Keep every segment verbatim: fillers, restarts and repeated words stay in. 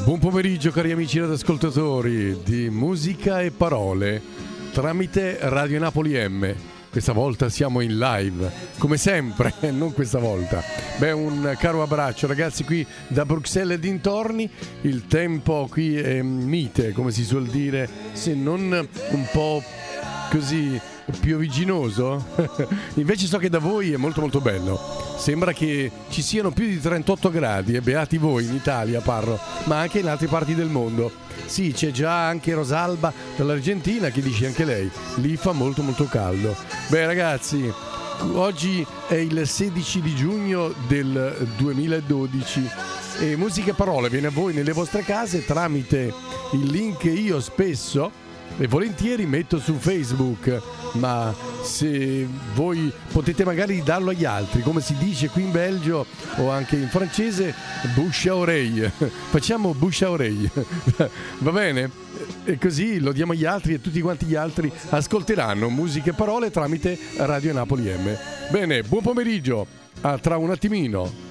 Buon pomeriggio cari amici radioascoltatori di Musica e Parole tramite Radio Napoli M. Questa volta siamo in live, come sempre, non questa volta. Beh, un caro abbraccio ragazzi qui da Bruxelles e dintorni. Il tempo qui è mite, come si suol dire, se non un po' così piovigginoso. Invece so che da voi è molto molto bello. Sembra che ci siano più di trentotto gradi, e beati voi in Italia parlo, ma anche in altre parti del mondo. Sì, c'è già anche Rosalba dall'Argentina che dice anche lei, lì fa molto molto caldo. Beh ragazzi, oggi è il sedici di giugno del duemiladodici e Musica e Parole viene a voi nelle vostre case tramite il link che io spesso e volentieri metto su Facebook, ma se voi potete magari darlo agli altri, come si dice qui in Belgio o anche in francese, bouche à oreille. Facciamo bouche à oreille. Va bene? E così lo diamo agli altri e tutti quanti gli altri ascolteranno Musica e Parole tramite Radio Napoli M. Bene, buon pomeriggio, a tra un attimino.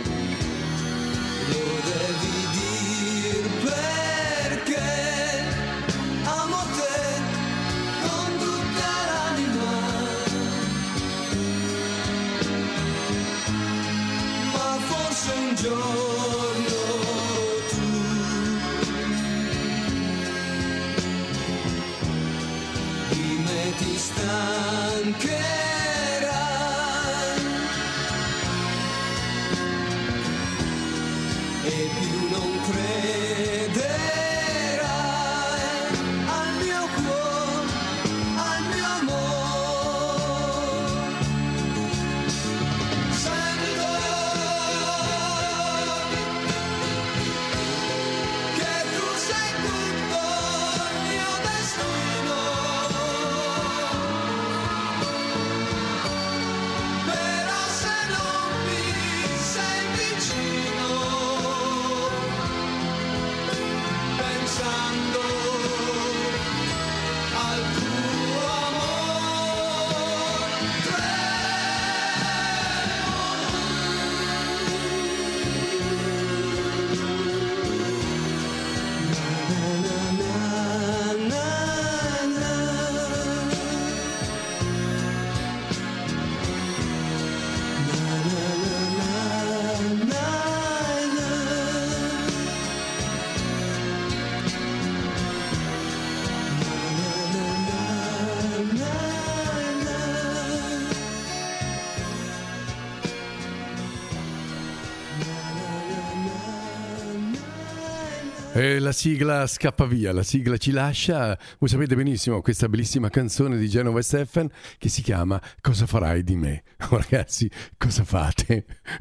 E la sigla scappa via, la sigla ci lascia. Voi sapete benissimo questa bellissima canzone di Genova Stefan che si chiama Cosa farai di me? Oh, ragazzi, cosa fate?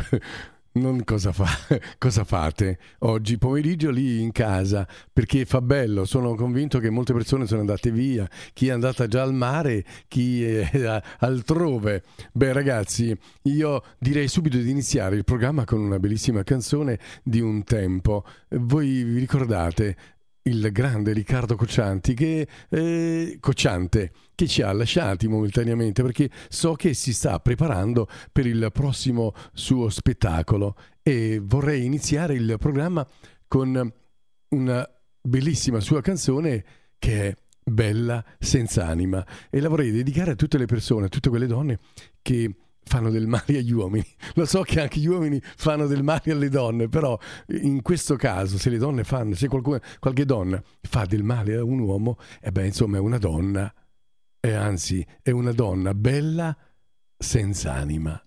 Non cosa, fa, cosa fate oggi pomeriggio lì in casa, perché fa bello. Sono convinto che molte persone sono andate via, chi è andata già al mare, chi è altrove. Beh ragazzi, io direi subito di iniziare il programma con una bellissima canzone di un tempo. Voi vi ricordate il grande Riccardo Coccianti che, eh, Cocciante che ci ha lasciati momentaneamente, perché so che si sta preparando per il prossimo suo spettacolo e vorrei iniziare il programma con una bellissima sua canzone che è Bella senza anima, e la vorrei dedicare a tutte le persone, a tutte quelle donne che fanno del male agli uomini. Lo so che anche gli uomini fanno del male alle donne, però in questo caso se le donne fanno, se qualcuno, qualche donna fa del male a un uomo, e beh insomma è una donna, e anzi è una donna bella senza anima.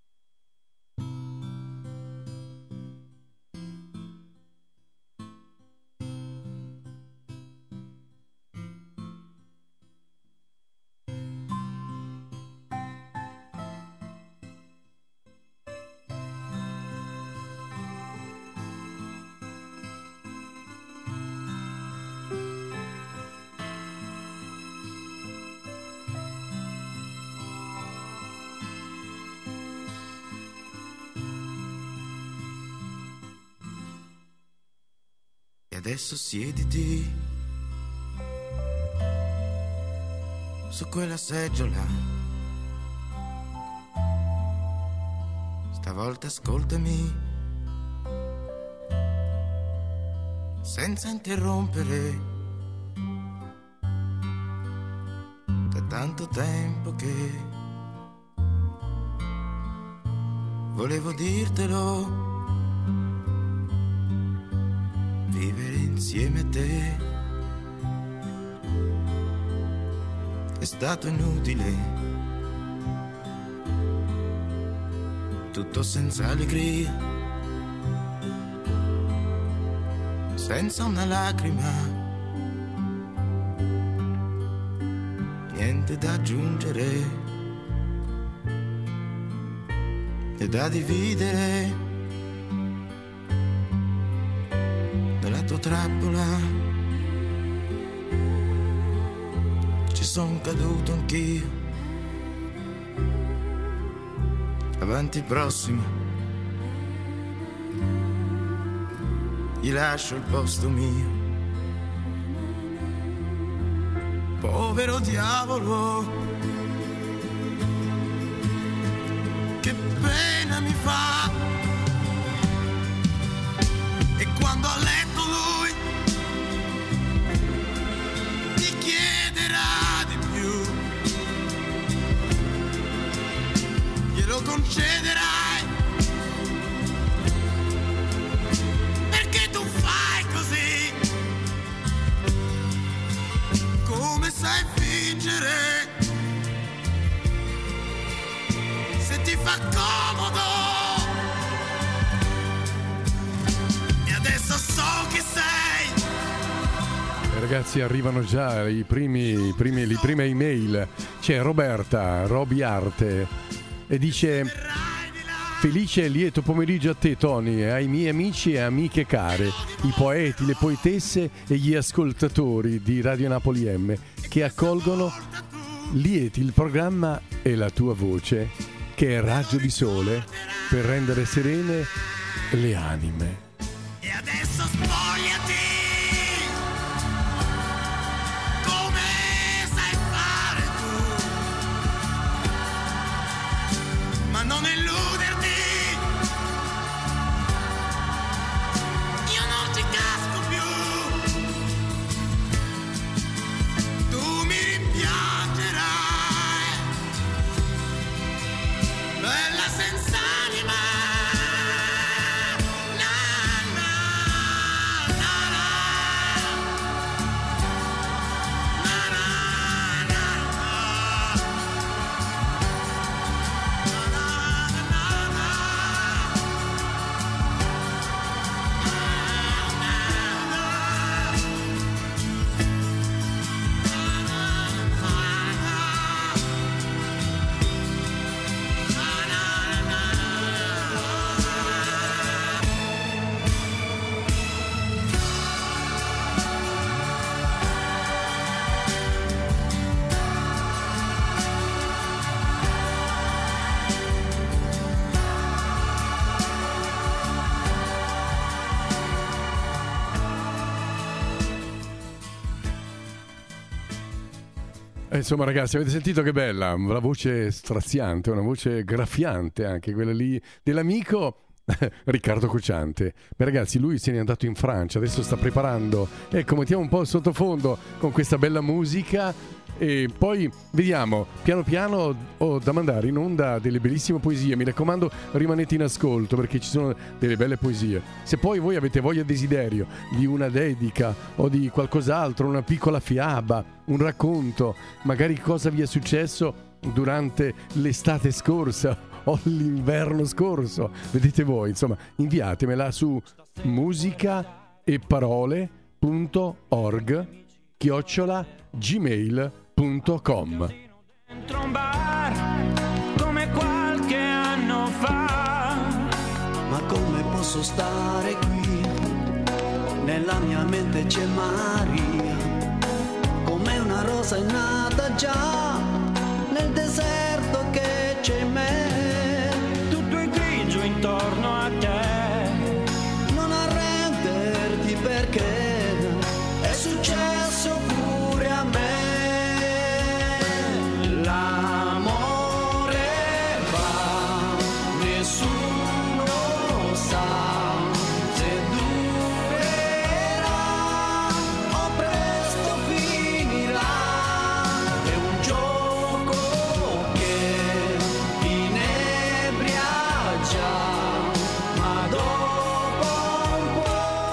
Adesso siediti su quella seggiola, stavolta ascoltami, senza interrompere. Da tanto tempo che volevo dirtelo, vivere insieme a te è stato inutile, tutto senza allegria, senza una lacrima, niente da aggiungere e da dividere. Nella tua trappola ci son caduto anch'io, avanti il prossimo, gli lascio il posto mio. Povero diavolo, che pena mi fa, e quando a letto lui ti chiederà di più, glielo concederai, perché tu fai così, come sai fingere, se ti fa comodo, e adesso so chi sei. Eh, ragazzi, arrivano già i primi, i primi, le prime email. C'è Roberta, Roby Arte, e dice: felice e lieto pomeriggio a te, Tony, e ai miei amici e amiche care, i poeti, le poetesse e gli ascoltatori di Radio Napoli M, che accolgono lieti il programma e la tua voce, che è raggio di sole per rendere serene le anime. E adesso spogliati, come sai fare tu, ma non illuderti, io non ci casco più, tu mi rimpiangerai, bella senza anima. Insomma, ragazzi, avete sentito che bella? La voce straziante, una voce graffiante anche, quella lì dell'amico Riccardo Cocciante. Ma ragazzi, lui se n'è andato in Francia, adesso sta preparando, ecco, mettiamo un po' il sottofondo con questa bella musica e poi vediamo, piano piano ho da mandare in onda delle bellissime poesie. Mi raccomando, rimanete in ascolto perché ci sono delle belle poesie. Se poi voi avete voglia e desiderio di una dedica o di qualcos'altro, una piccola fiaba, un racconto, magari cosa vi è successo durante l'estate scorsa o l'inverno scorso, vedete voi, insomma, inviatemela su musica e parole punto org chiocciola gmail punto com. Dentro un bar come qualche anno fa, ma come posso stare qui? Nella mia mente c'è Maria, come una rosa è nata già nel deserto che c'è in me. tutto è grigio intorno a te, Non arrenderti perché è successo pure a me. L'amore va, nessuno sa se durerà.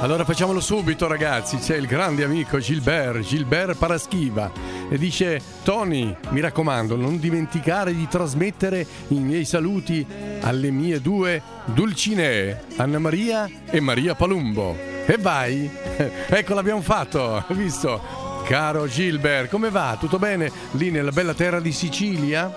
Allora facciamolo subito ragazzi, c'è il grande amico Gilbert, Gilbert Paraschiva e dice: Tony, mi raccomando, non dimenticare di trasmettere i miei saluti alle mie due Dulcinee, Anna Maria e Maria Palumbo. E vai, ecco l'abbiamo fatto, hai visto? Caro Gilbert, come va? Tutto bene lì nella bella terra di Sicilia?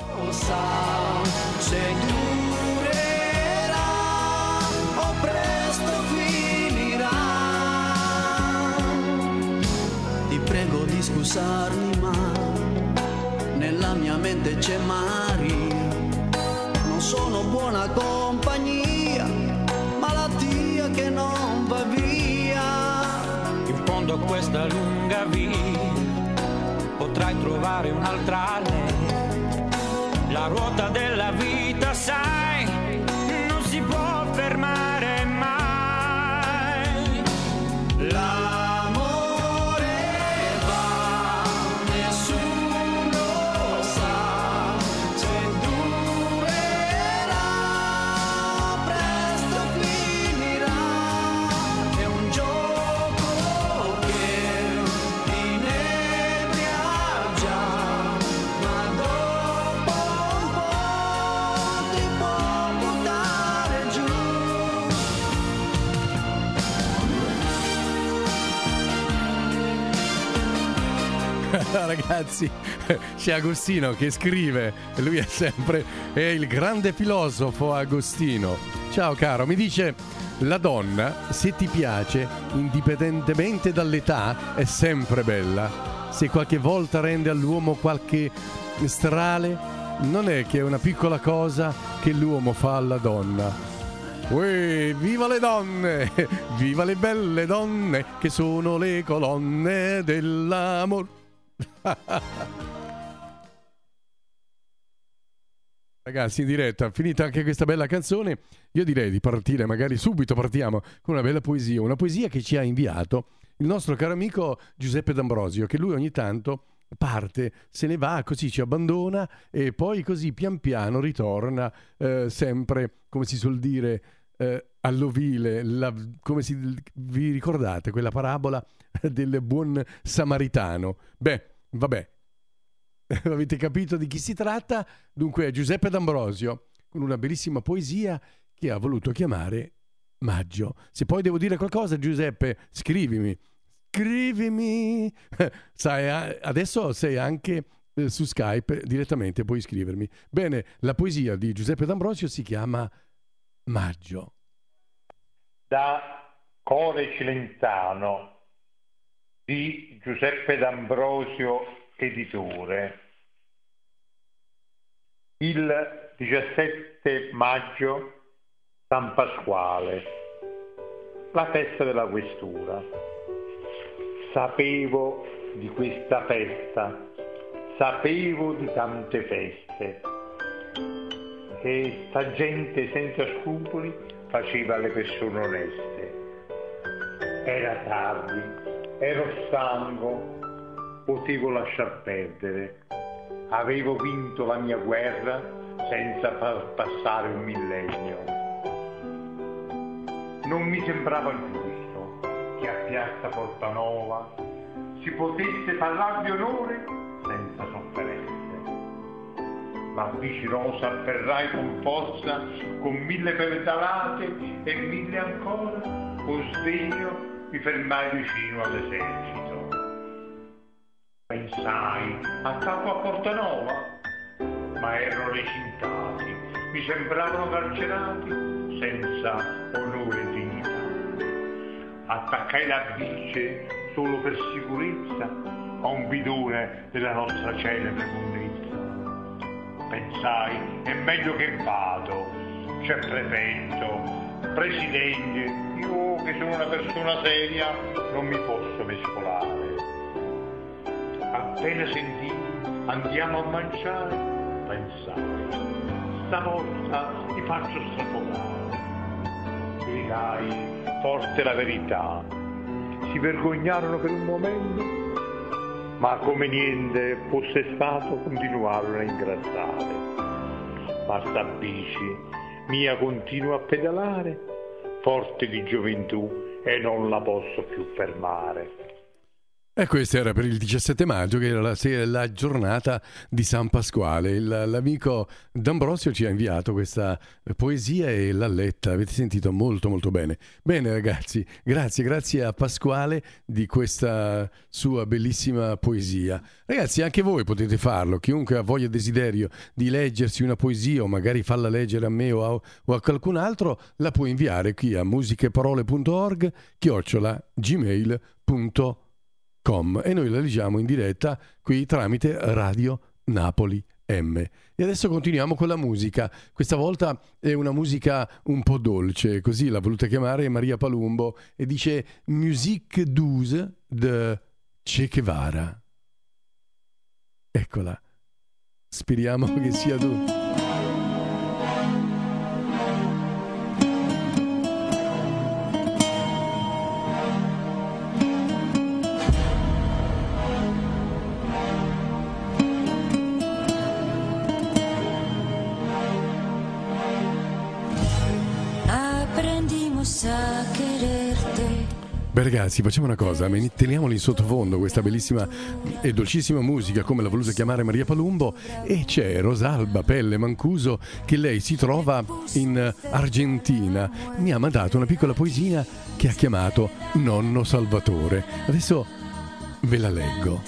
Prego di scusarmi, ma nella mia mente c'è Maria. Non sono buona compagnia, malattia che non va via. In fondo a questa lunga via potrai trovare un'altra lei. La ruota della vita, sai, non si può fermare mai. La Ragazzi, c'è Agostino che scrive, lui è sempre è il grande filosofo Agostino. Ciao caro, mi dice: la donna, se ti piace, indipendentemente dall'età, è sempre bella. Se qualche volta rende all'uomo qualche strale, non è che è una piccola cosa che l'uomo fa alla donna. Uè, viva le donne, viva le belle donne, che sono le colonne dell'amor. Ragazzi, in diretta, finita anche questa bella canzone, io direi di partire, magari subito partiamo con una bella poesia, una poesia che ci ha inviato il nostro caro amico Giuseppe D'Ambrosio, che lui ogni tanto parte, se ne va, così ci abbandona e poi così pian piano ritorna, eh, sempre, come si suol dire, eh, all'ovile, la, come si, vi ricordate quella parabola del buon samaritano? Beh, vabbè, avete capito di chi si tratta? Dunque è Giuseppe D'Ambrosio con una bellissima poesia che ha voluto chiamare Maggio. Se poi devo dire qualcosa, Giuseppe, scrivimi, scrivimi. Sai, adesso sei anche eh, su Skype, direttamente puoi scrivermi. Bene, la poesia di Giuseppe D'Ambrosio si chiama Maggio. Da Core Cilentano di Giuseppe D'Ambrosio, editore. Il diciassette maggio, San Pasquale, la festa della questura. Sapevo di questa festa, sapevo di tante feste, e sta gente senza scrupoli faceva le persone oneste. Era tardi, ero stanco, potevo lasciar perdere. Avevo vinto la mia guerra senza far passare un millennio. Non mi sembrava giusto che a Piazza Portanova si potesse parlare di onore senza sofferenze. La bici rosa afferrai con forza, con mille pedalate e mille ancora, con sdegno mi fermai vicino all'esercito. Pensai, attacco a Portanova, ma erano recintati, mi sembravano carcerati senza onore e dignità. Attackai la bici solo per sicurezza a un bidone della nostra celebre mondezza. Pensai, è meglio che vado, c'è prefetto, presidente, io che sono una persona seria non mi posso mescolare. Appena sentì, andiamo a mangiare, pensai, stavolta ti faccio strafogare. Gridai forte la verità, si vergognarono per un momento, ma come niente fosse stato continuarono a ingrassare. Ma sta bici mia continua a pedalare, forte di gioventù e non la posso più fermare. E questo era per il diciassette maggio, che era la, la giornata di San Pasquale. Il, l'amico D'Ambrosio ci ha inviato questa poesia e l'ha letta, avete sentito molto molto bene. Bene ragazzi, grazie, grazie a Pasquale di questa sua bellissima poesia. Ragazzi, anche voi potete farlo, chiunque ha voglia e desiderio di leggersi una poesia o magari farla leggere a me o a, o a qualcun altro, la può inviare qui a musicheparole punto org chiocciola gmail punto com. E noi la leggiamo in diretta qui tramite Radio Napoli M. E adesso continuiamo con la musica. Questa volta è una musica un po' dolce, così l'ha voluta chiamare Maria Palumbo, e dice Musique douce de Che Guevara. Eccola. Speriamo che sia tu. Beh ragazzi, facciamo una cosa, teniamoli in sottofondo questa bellissima e dolcissima musica come l'ha voluta chiamare Maria Palumbo, e c'è Rosalba Pelle Mancuso che lei si trova in Argentina. Mi ha mandato una piccola poesia che ha chiamato Nonno Salvatore. Adesso ve la leggo.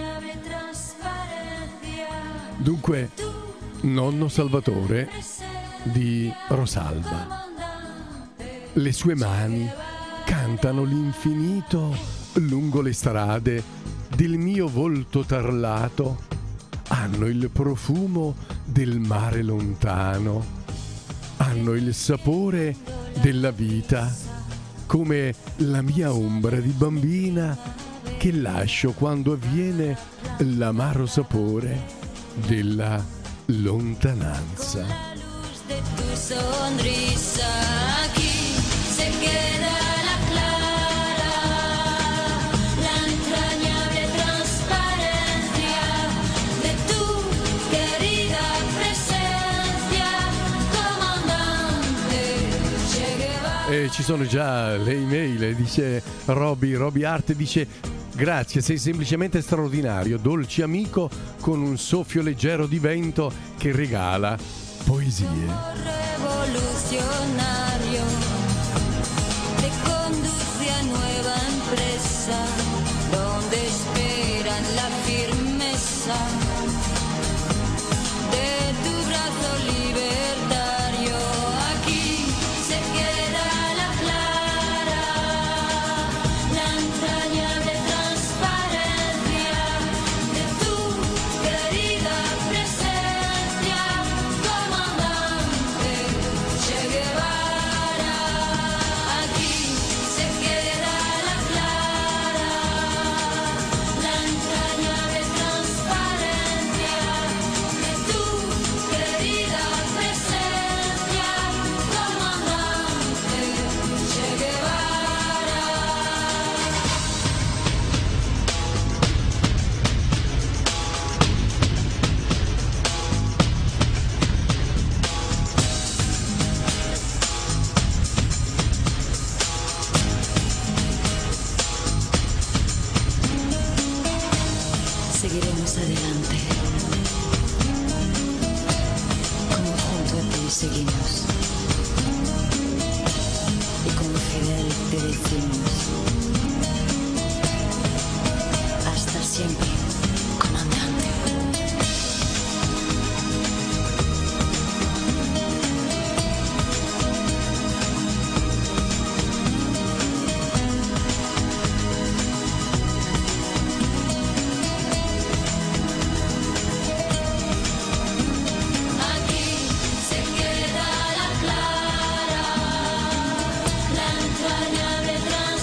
Dunque, Nonno Salvatore di Rosalba. Le sue mani cantano l'infinito lungo le strade del mio volto tarlato, hanno il profumo del mare lontano, hanno il sapore della vita, come la mia ombra di bambina che lascio quando avviene l'amaro sapore della lontananza. De tu sonrisa aquí se queda la clara, la entrañable transparencia de tu querida presencia, comandante Che Guevara. E ci sono già le email, dice Roby, Roby Art dice grazie, sei semplicemente straordinario, dolce amico con un soffio leggero di vento che regala poesie. Revolucionario te conduce a nueva empresa donde esperan la firmeza de tu brazo libertario. Aquí se queda la clara, la entrañable transparencia de tu querida presencia. Che Guevara, aquí se queda la clara, la entrañable transparencia de tu querida presencia, comandante Che Guevara. Seguiremos adelante, como junto a ti seguimos, y como Fidel te decimos, hasta siempre, comandante. Entrañable trans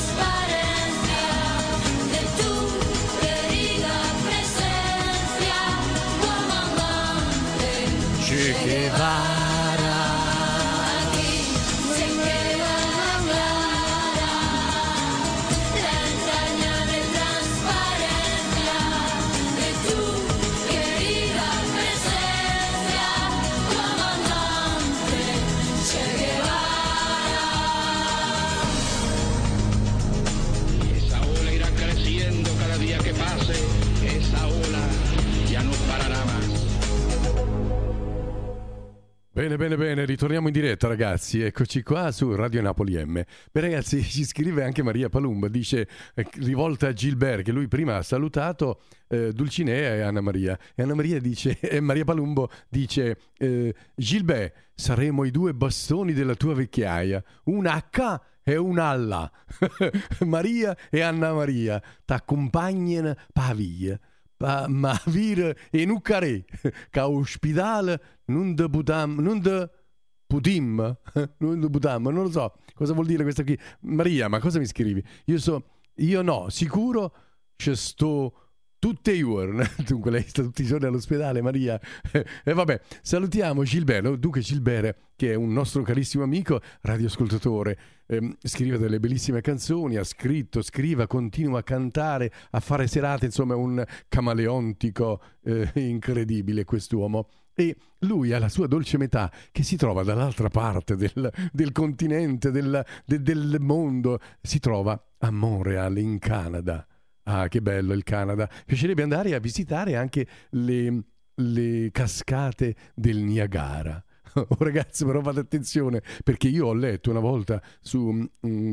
Bene, bene, bene, ritorniamo in diretta ragazzi, eccoci qua su Radio Napoli M. Beh ragazzi, ci scrive anche Maria Palumba, dice, eh, rivolta a Gilbert, che lui prima ha salutato eh, Dulcinea e Anna Maria, e Anna Maria dice, e Maria Palumbo dice, eh, Gilbert, saremo i due bastoni della tua vecchiaia, un H e un Allah, Maria e Anna Maria, t'accompagnano pa via. Ma vir e nucare ca ospedale non de putam non de putim non de putam non lo so cosa vuol dire questa qui. Maria, ma cosa mi scrivi? Io so io no sicuro ci sto tutte i giorni. Dunque lei sta tutti i giorni all'ospedale, Maria. E vabbè, salutiamo Gilbert, dunque Gilbert, che è un nostro carissimo amico, radioascoltatore, ehm, scrive delle bellissime canzoni, ha scritto, scrive, continua a cantare, a fare serate, insomma un camaleontico eh, incredibile quest'uomo. E lui ha la sua dolce metà che si trova dall'altra parte del, del continente, del, de, del mondo, si trova a Montreal, in Canada. Ah, che bello il Canada. Piacerebbe andare a visitare anche le, le cascate del Niagara. Oh, ragazzi, però fate attenzione, perché io ho letto una volta su um,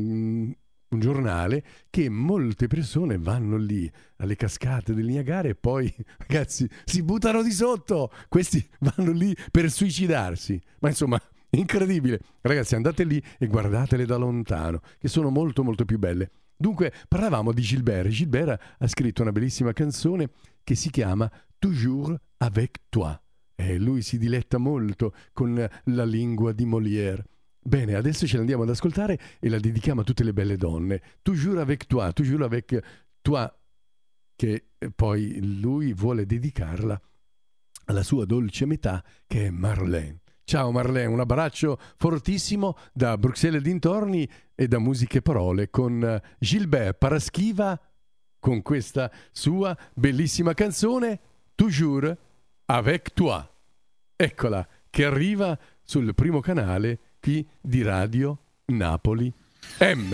un giornale che molte persone vanno lì alle cascate del Niagara e poi, ragazzi, si buttano di sotto. Questi vanno lì per suicidarsi. Ma insomma, incredibile. Ragazzi, andate lì e guardatele da lontano, che sono molto molto più belle. Dunque, parlavamo di Gilbert. Gilbert ha scritto una bellissima canzone che si chiama Toujours avec toi. E lui si diletta molto con la lingua di Molière. Bene, adesso ce l'andiamo ad ascoltare e la dedichiamo a tutte le belle donne. Toujours avec toi, toujours avec toi, che poi lui vuole dedicarla alla sua dolce metà, che è Marlene. Ciao Marlene, un abbraccio fortissimo da Bruxelles e dintorni e da Musiche e Parole con Gilbert Paraschiva, con questa sua bellissima canzone Toujours avec toi. Eccola, che arriva sul primo canale qui di Radio Napoli M.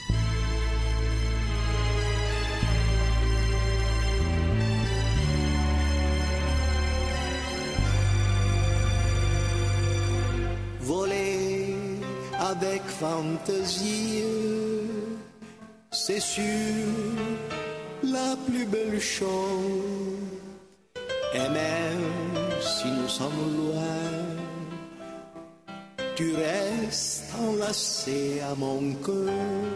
Voler avec fantaisie, c'est sûr la plus belle chose. Et même si nous sommes loin, tu restes enlacé à mon cœur.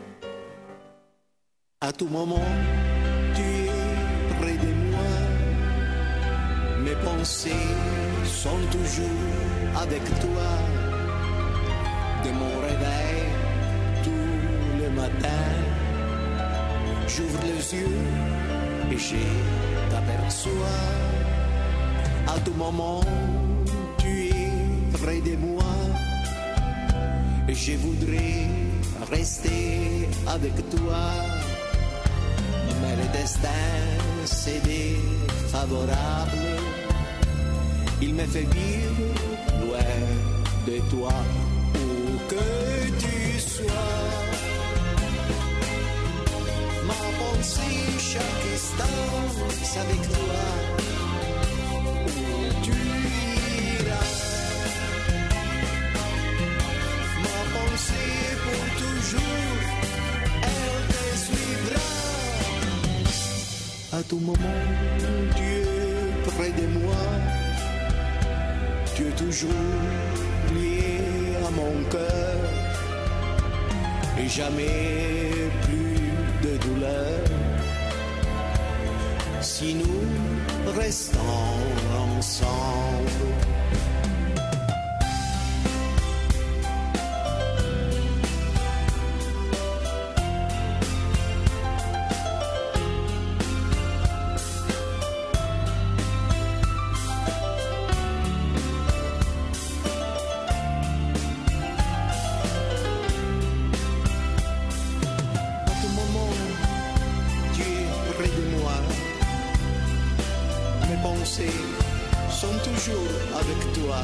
À tout moment, tu es près de moi. Mes pensées sont toujours avec toi. De mon réveil tous les matins, j'ouvre les yeux et je t'aperçois. À tout moment, tu es près de moi. Et je voudrais rester avec toi. Mais le destin, c'est défavorable. Il me fait vivre loin de toi, où que tu sois. Ma pensée chaque instant, c'est avec toi, où tu iras. Ma pensée pour toujours, elle te suivra. À tout moment, tu es près de moi. Tu es toujours lié à mon cœur et jamais plus de douleur. Si nous restons ensemble. Sont toujours avec toi.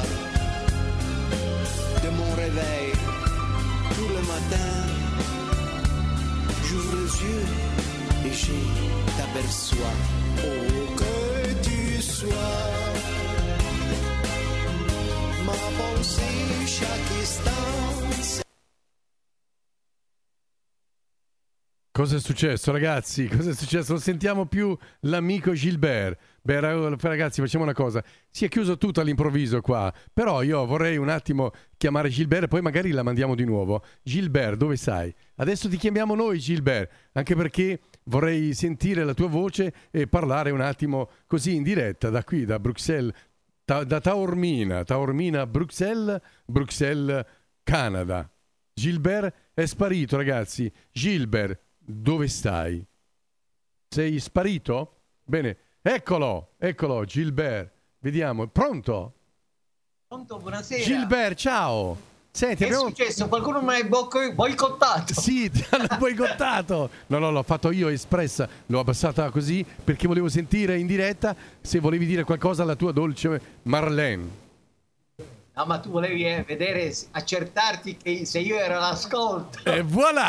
De mon réveil tout le matin, j'ouvre les yeux et je t'aperçois. Oh, que tu sois ma Cosa è successo, ragazzi? Cosa è successo? Non sentiamo più l'amico Gilbert. Beh, ragazzi, facciamo una cosa. Si è chiuso tutto all'improvviso qua, però io vorrei un attimo chiamare Gilbert e poi magari la mandiamo di nuovo. Gilbert, dove sei? Adesso ti chiamiamo noi, Gilbert, anche perché vorrei sentire la tua voce e parlare un attimo così in diretta da qui, da Bruxelles, da, da Taormina, Taormina, Bruxelles, Bruxelles, Canada. Gilbert è sparito, ragazzi. Gilbert, dove stai? Sei sparito? Bene, eccolo, eccolo, Gilbert. Vediamo, pronto? Pronto, buonasera. Gilbert, ciao. Senti, che abbiamo... è successo? Qualcuno mi ha boicottato. Sì, ti hanno boicottato. No, no, l'ho fatto io espressa. L'ho abbassata così perché volevo sentire in diretta se volevi dire qualcosa alla tua dolce Marlene. No, ma tu volevi eh, vedere, accertarti che se io ero all'ascolto. E voilà!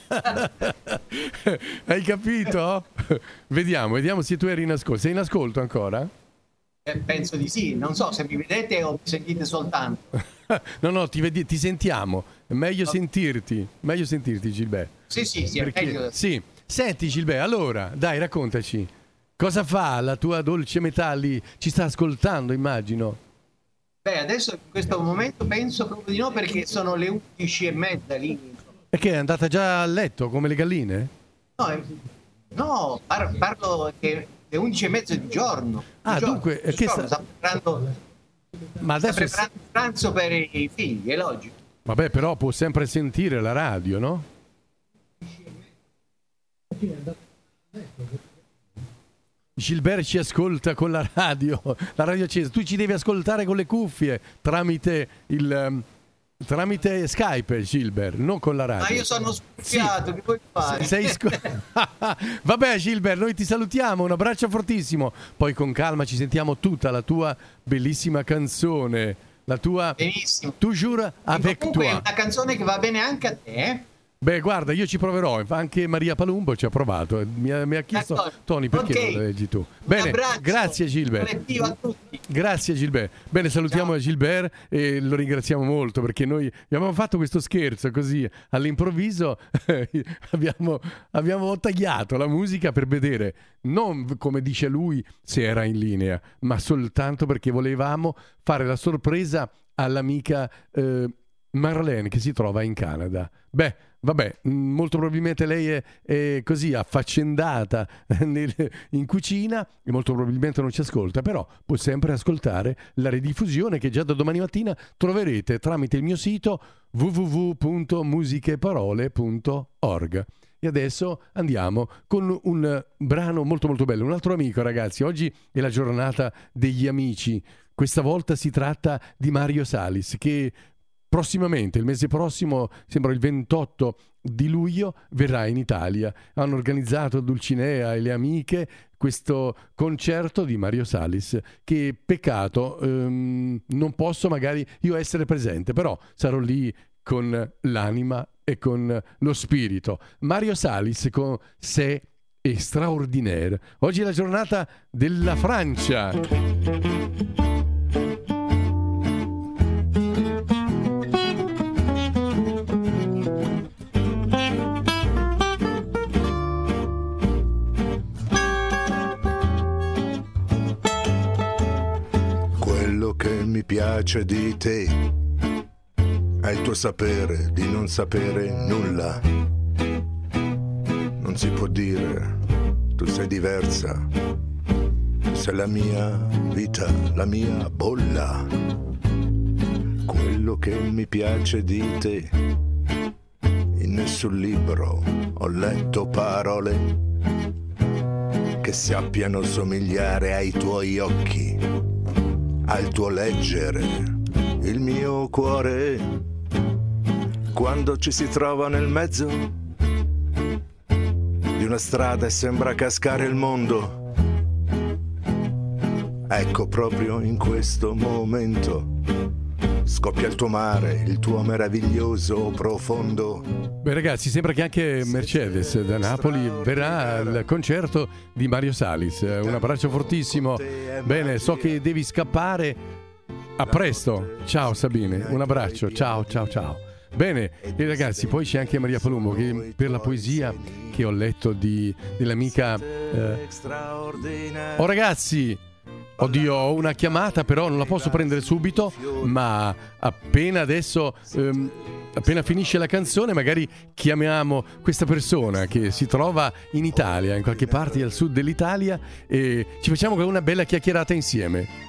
Hai capito? Vediamo, vediamo se tu eri in ascolto. Sei in ascolto ancora? Eh, penso di sì, non so se mi vedete o mi sentite soltanto. No, no, ti, vedi, ti sentiamo. È meglio no. sentirti. Meglio sentirti, Gilbert. Sì, sì, sì, Perché... è meglio. Sì. Senti, Gilbert, allora, dai, raccontaci. Cosa fa la tua dolce metà lì? Ci sta ascoltando, immagino. Beh, adesso in questo momento penso proprio di no, perché sono le undici e mezza lì. E che è andata già a letto come le galline? No, eh, no par- parlo che le undici e mezza di giorno. Ah, di dunque, giorno, che sta... sta preparando, Ma adesso sta preparando il pranzo per i figli, è logico. Vabbè, però può sempre sentire la radio, no? Gilbert ci ascolta con la radio, la radio accesa. Tu ci devi ascoltare con le cuffie tramite il um, tramite Skype, Gilbert, non con la radio. Ma io sono scuffiato, sì. Che puoi fare? Sei scu- Vabbè, Gilbert, noi ti salutiamo, un abbraccio fortissimo. Poi con calma ci sentiamo tutta la tua bellissima canzone, la tua Benissimo. Toujours avec Comunque toi. È una canzone che va bene anche a te, eh? Beh, guarda, io ci proverò, anche Maria Palumbo ci ha provato, mi ha, mi ha chiesto, D'accordo. Tony, perché Okay. non lo leggi tu? Bene, grazie Gilbert. Collettivo a tutti. Grazie Gilbert. Bene, salutiamo Ciao. Gilbert e lo ringraziamo molto perché noi abbiamo fatto questo scherzo così all'improvviso, abbiamo, abbiamo tagliato la musica per vedere, non come dice lui se era in linea, ma soltanto perché volevamo fare la sorpresa all'amica eh, Marlene che si trova in Canada. Beh, vabbè, molto probabilmente lei è, è così affaccendata nel, in cucina e molto probabilmente non ci ascolta, però può sempre ascoltare la ridiffusione che già da domani mattina troverete tramite il mio sito w w w punto musicheparole punto org. E adesso andiamo con un brano molto molto bello, un altro amico, ragazzi. Oggi è la giornata degli amici. Questa volta si tratta di Mario Salis, che prossimamente, il mese prossimo, sembra il ventotto di luglio, verrà in Italia. Hanno organizzato Dulcinea e le amiche questo concerto di Mario Salis, che peccato, ehm, non posso magari io essere presente, però sarò lì con l'anima e con lo spirito. Mario Salis con C'est extraordinaire. Oggi è la giornata della Francia. Che mi piace di te è il tuo sapere di non sapere nulla. Non si può dire, tu sei diversa, sei la mia vita, la mia bolla. Quello che mi piace di te, in nessun libro ho letto parole che sappiano somigliare ai tuoi occhi, al tuo leggere il mio cuore, quando ci si trova nel mezzo di una strada e sembra cascare il mondo. Ecco, proprio in questo momento scoppia il tuo mare, il tuo meraviglioso profondo. Beh, ragazzi, sembra che anche Mercedes da Napoli verrà al concerto di Mario Salis. Un abbraccio fortissimo. Bene, so che devi scappare A presto, ciao Sabine, un abbraccio, ciao ciao ciao. Bene, e ragazzi, poi c'è anche Maria Palumbo che per la poesia che ho letto di, dell'amica eh... Oh ragazzi, oddio, ho una chiamata però non la posso prendere subito, ma appena adesso ehm, appena finisce la canzone magari chiamiamo questa persona che si trova in Italia, in qualche parte al sud dell'Italia, e ci facciamo una bella chiacchierata insieme.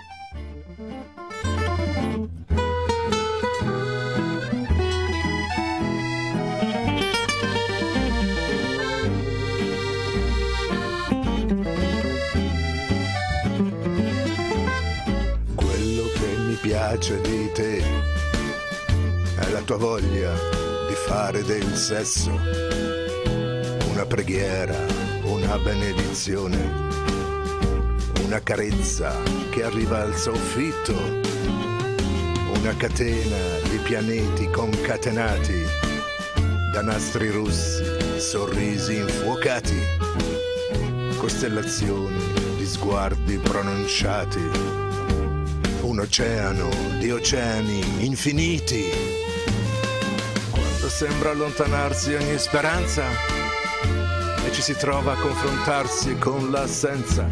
Piace di te è la tua voglia di fare del sesso una preghiera, una benedizione, una carezza che arriva al soffitto, una catena di pianeti concatenati da nastri russi, sorrisi infuocati, costellazioni di sguardi pronunciati, un oceano di oceani infiniti. Quando sembra allontanarsi ogni speranza e ci si trova a confrontarsi con l'assenza,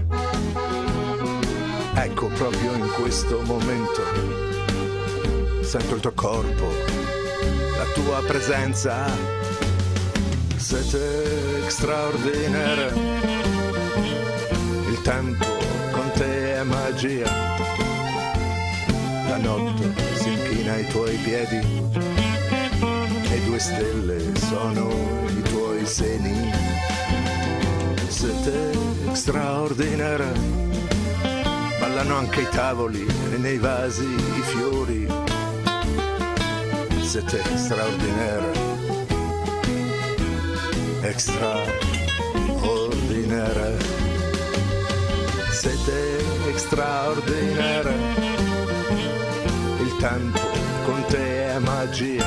ecco proprio in questo momento sento il tuo corpo, la tua presenza. Siete straordinaria, il tempo con te è magia. La notte si inchina ai tuoi piedi e due stelle sono i tuoi seni. Siete straordinaria, ballano anche i tavoli e nei vasi i fiori. Siete straordinaria, extraordinaria. Siete straordinaria, il tempo con te è magia,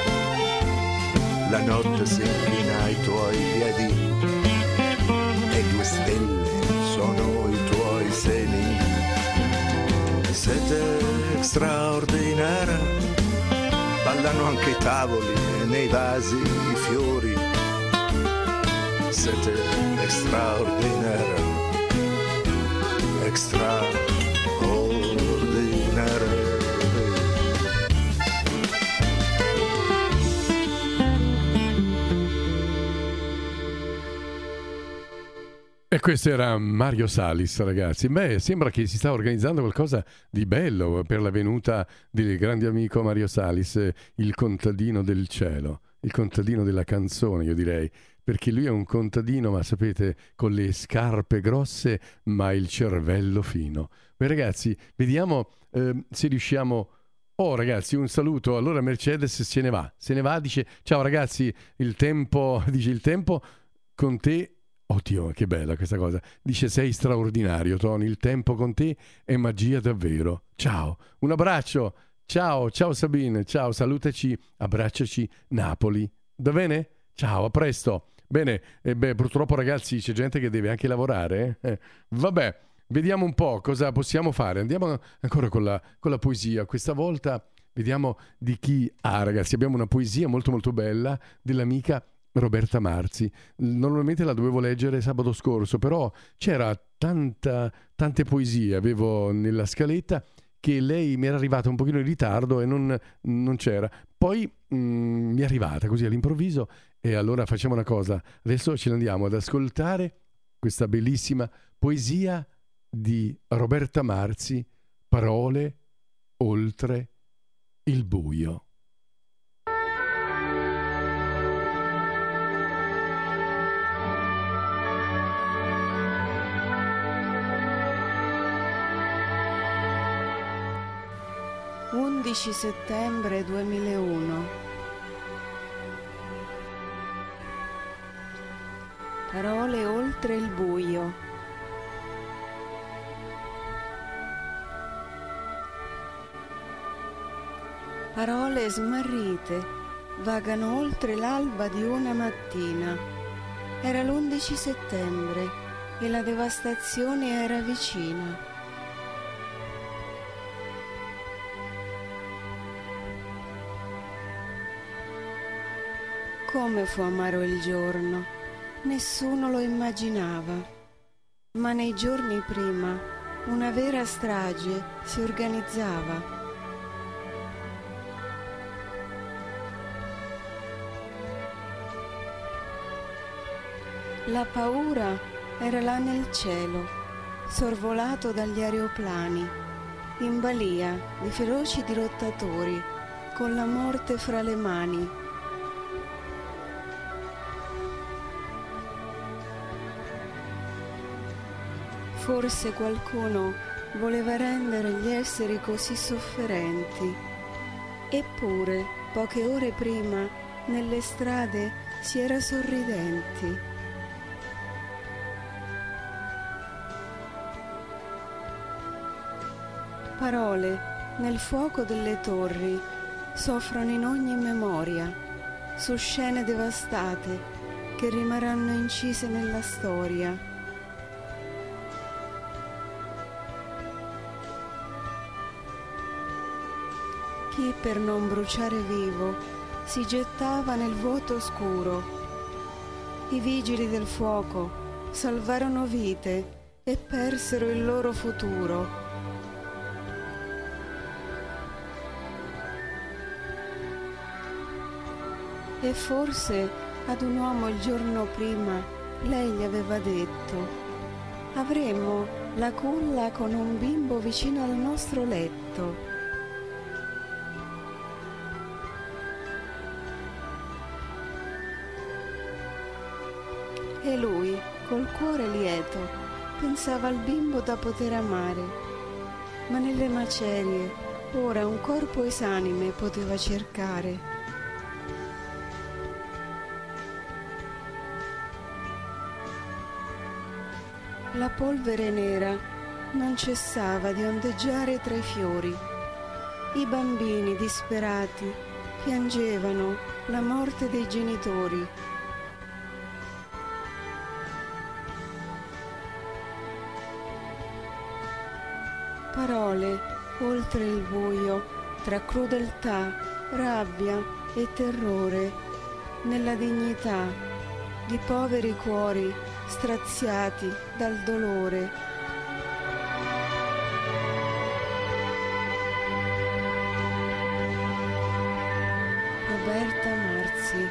la notte si inchina ai tuoi piedi e due stelle sono i tuoi seni. Siete straordinaria, ballano anche i tavoli e nei vasi i fiori. Siete straordinaria, extraordinaria. E questo era Mario Salis, ragazzi. Beh, sembra che si sta organizzando qualcosa di bello per la venuta del grande amico Mario Salis, il contadino del cielo, il contadino della canzone, io direi, perché lui è un contadino, ma sapete, con le scarpe grosse, ma il cervello fino. Beh, ragazzi, vediamo eh, se riusciamo... Oh ragazzi, un saluto. Allora Mercedes se ne va, se ne va, dice ciao ragazzi, il tempo, dice il tempo con te. Oddio, che bella questa cosa. Dice sei straordinario, Tony, il tempo con te è magia davvero. Ciao, un abbraccio. Ciao, ciao Sabine, ciao, salutaci, abbracciaci Napoli. Va bene? Ciao, a presto. Bene, e beh, purtroppo ragazzi c'è gente che deve anche lavorare. Eh? Eh, vabbè, vediamo un po' cosa possiamo fare. Andiamo ancora con la, con la poesia. Questa volta vediamo di chi... Ah ragazzi, abbiamo una poesia molto molto bella dell'amica Roberta Marzi. Normalmente la dovevo leggere sabato scorso, però c'era tanta, tante poesie, avevo nella scaletta, che lei mi era arrivata un pochino in ritardo e non, non c'era. Poi mm, mi è arrivata così all'improvviso e allora facciamo una cosa. Adesso ce l'andiamo ad ascoltare questa bellissima poesia di Roberta Marzi, Parole oltre il buio. undici settembre duemilauno. Parole oltre il buio. Parole smarrite vagano oltre l'alba di una mattina. Era l'undici settembre e la devastazione era vicina. Come fu amaro il giorno, nessuno lo immaginava, ma nei giorni prima una vera strage si organizzava. La paura era là nel cielo, sorvolato dagli aeroplani, in balia di feroci dirottatori, con la morte fra le mani. Forse qualcuno voleva rendere gli esseri così sofferenti, eppure poche ore prima nelle strade si era sorridenti. Parole nel fuoco delle torri soffrono in ogni memoria, su scene devastate che rimarranno incise nella storia. Chi per non bruciare vivo si gettava nel vuoto oscuro. I vigili del fuoco salvarono vite e persero il loro futuro. E forse ad un uomo il giorno prima lei gli aveva detto: avremo la culla con un bimbo vicino al nostro letto. E lui, col cuore lieto, pensava al bimbo da poter amare, ma nelle macerie ora un corpo esanime poteva cercare. La polvere nera non cessava di ondeggiare tra i fiori. I bambini disperati piangevano la morte dei genitori. Parole oltre il buio, tra crudeltà, rabbia e terrore, nella dignità di poveri cuori straziati dal dolore. Roberta Marzi.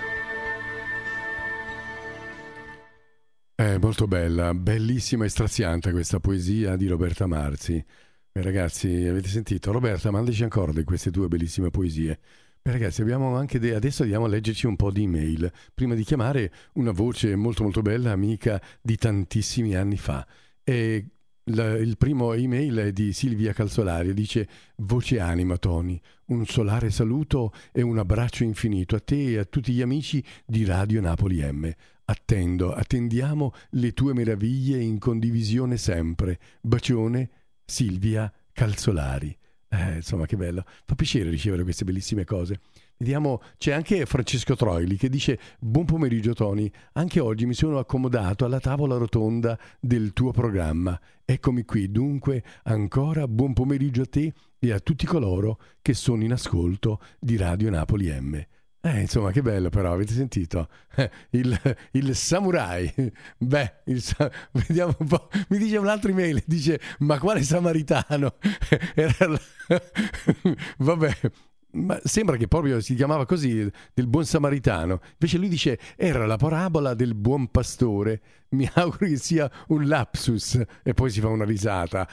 È molto bella, bellissima e straziante questa poesia di Roberta Marzi. Eh, ragazzi, avete sentito? Roberta, mandaci ancora di queste due bellissime poesie. Beh, ragazzi, abbiamo anche de- adesso andiamo a leggerci un po' di email prima di chiamare una voce molto molto bella, amica di tantissimi anni fa. E la, il primo email è di Silvia Calzolari, dice: voce anima Tony, un solare saluto e un abbraccio infinito a te e a tutti gli amici di Radio Napoli M. Attendo, attendiamo le tue meraviglie in condivisione sempre. Bacione, Silvia Calzolari. Eh, insomma, che bello, fa piacere ricevere queste bellissime cose. Vediamo, c'è anche Francesco Troili che dice: buon pomeriggio Tony, anche oggi mi sono accomodato alla tavola rotonda del tuo programma, eccomi qui, dunque ancora buon pomeriggio a te e a tutti coloro che sono in ascolto di Radio Napoli M. Eh, insomma, che bello però, avete sentito? Eh, il, il samurai. Beh, il, vediamo un po'. Mi dice un altro email, dice: ma quale samaritano? Era la... Vabbè, ma sembra che proprio si chiamava così, del buon samaritano. Invece lui dice: era la parabola del buon pastore. Mi auguro che sia un lapsus. E poi si fa una risata.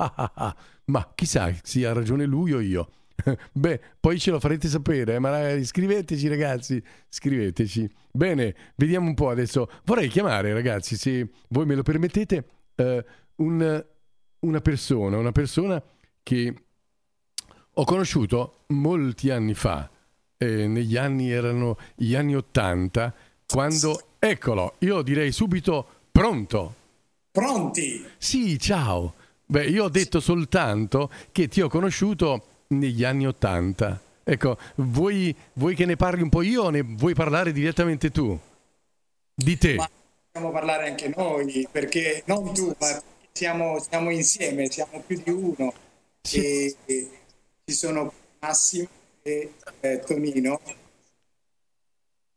Ma chissà, sia ragione lui o io. Beh, poi ce lo farete sapere, eh? Ma scriveteci ragazzi, scriveteci. Bene, vediamo un po' adesso. Vorrei chiamare, ragazzi, se voi me lo permettete, eh, un, una persona, una persona che ho conosciuto molti anni fa, eh, negli anni erano gli anni ottanta, quando, eccolo, io direi subito pronto. Pronti? Sì, ciao. Beh, io ho detto soltanto che ti ho conosciuto negli anni ottanta. Ecco, vuoi, vuoi che ne parli un po' io o ne vuoi parlare direttamente tu? Di te. Ma possiamo parlare anche noi, perché non tu, ma siamo, siamo insieme, siamo più di uno. Sì. E, e ci sono Massimo e eh, Tonino.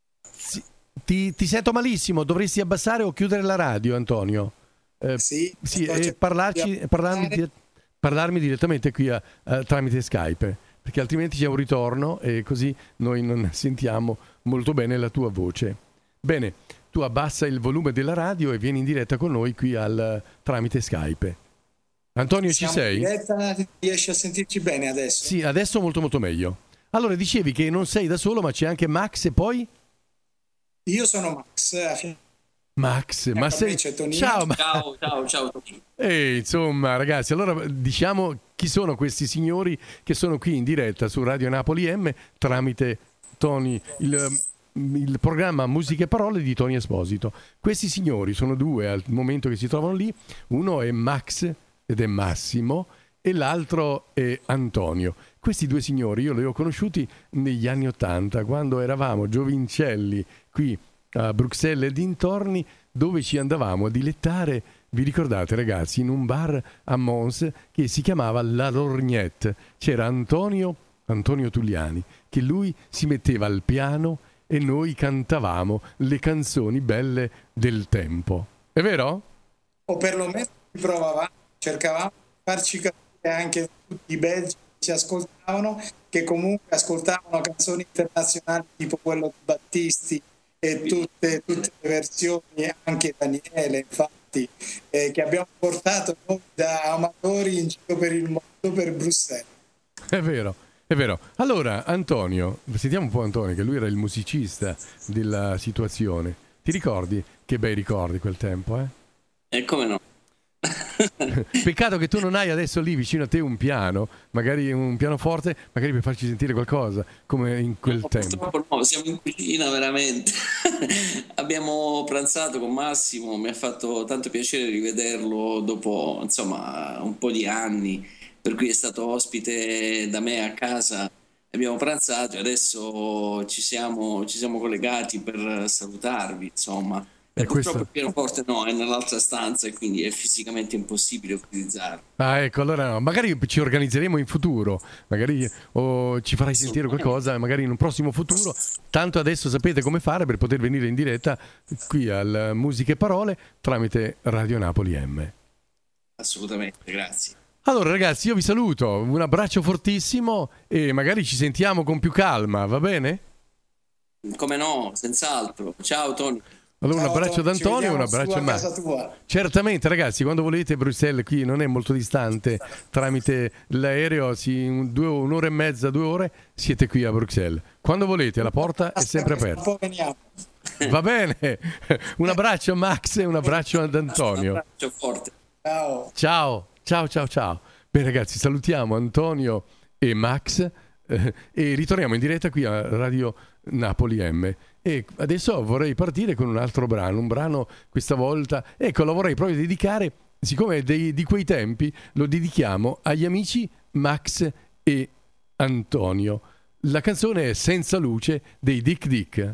Sì, ti, ti sento malissimo, dovresti abbassare o chiudere la radio, Antonio. Eh, sì, sì e parlarci, parlarmi, di, parlarmi direttamente qui a, a, tramite Skype, perché altrimenti c'è un ritorno e così noi non sentiamo molto bene la tua voce. Bene, tu abbassa il volume della radio e vieni in diretta con noi qui al tramite Skype. Antonio, Siamo ci sei? In diretta, riesci a sentirci bene adesso? Sì, adesso molto molto meglio. Allora, dicevi che non sei da solo, ma c'è anche Max e poi? Io sono Max. Max, ma sei... Ciao, ma... ciao, ciao, ciao. E insomma, ragazzi, allora diciamo chi sono questi signori che sono qui in diretta su Radio Napoli M tramite Tony, il, il programma Musica e Parole di Tony Esposito. Questi signori sono due al momento che si trovano lì, uno è Max ed è Massimo e l'altro è Antonio. Questi due signori io li ho conosciuti negli anni Ottanta, quando eravamo giovincelli qui a Bruxelles e dintorni, dove ci andavamo a dilettare, vi ricordate ragazzi, in un bar a Mons che si chiamava La Lorgnette. C'era Antonio, Antonio Tuliani, che lui si metteva al piano e noi cantavamo le canzoni belle del tempo. È vero? O perlomeno provavamo, cercavamo di farci capire anche tutti i belgi che ci ascoltavano, che comunque ascoltavano canzoni internazionali tipo quello di Battisti e tutte, tutte le versioni, anche Daniele infatti, eh, che abbiamo portato noi da amatori in giro per il mondo, per Bruxelles. È vero, è vero. Allora Antonio, sentiamo un po' Antonio, che lui era il musicista della situazione. Ti ricordi? Che bei ricordi quel tempo, eh? E come no? Peccato che tu non hai adesso lì vicino a te un piano, magari un pianoforte, magari per farci sentire qualcosa come in quel no, tempo. No, siamo in cucina veramente. Abbiamo pranzato con Massimo, mi ha fatto tanto piacere rivederlo dopo insomma un po' di anni, per cui è stato ospite da me a casa. Abbiamo pranzato e adesso ci siamo, ci siamo collegati per salutarvi, insomma. E purtroppo il pianoforte no, è nell'altra stanza e quindi è fisicamente impossibile utilizzarlo. Ah, ecco, allora no, magari ci organizzeremo in futuro, magari o ci farai sentire qualcosa, magari in un prossimo futuro. Tanto adesso sapete come fare per poter venire in diretta qui al Musica e Parole tramite Radio Napoli M. Assolutamente, grazie. Allora ragazzi, io vi saluto, un abbraccio fortissimo e magari ci sentiamo con più calma, va bene? Come no, senz'altro. Ciao Tony. Allora Ciao, un abbraccio ad Antonio e un abbraccio a Max. Certamente ragazzi, quando volete, Bruxelles qui non è molto distante, tramite l'aereo si, un, due, un'ora e mezza, due ore siete qui a Bruxelles. Quando volete, la porta è sempre aperta. Va bene, un abbraccio a Max e un abbraccio ad Antonio. Un abbraccio forte. Ciao. Ciao, ciao, ciao, ciao. Bene ragazzi, salutiamo Antonio e Max eh, e ritorniamo in diretta qui a Radio Napoli M. E adesso vorrei partire con un altro brano, un brano questa volta, ecco, lo vorrei proprio dedicare, siccome è dei, di quei tempi, lo dedichiamo agli amici Max e Antonio. La canzone è Senza luce dei Dick Dick.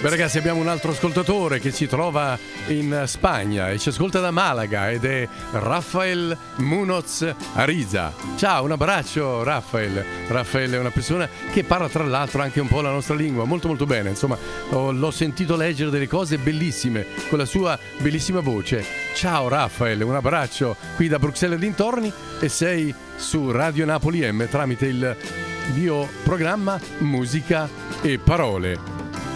Beh ragazzi, abbiamo un altro ascoltatore che si trova in Spagna e ci ascolta da Malaga ed è Rafael Munoz Ariza. Ciao, un abbraccio Rafael. Rafael è una persona che parla tra l'altro anche un po' la nostra lingua, molto molto bene, insomma ho, l'ho sentito leggere delle cose bellissime con la sua bellissima voce. Ciao Rafael, un abbraccio qui da Bruxelles e dintorni e sei su Radio Napoli M tramite il mio programma Musica e Parole.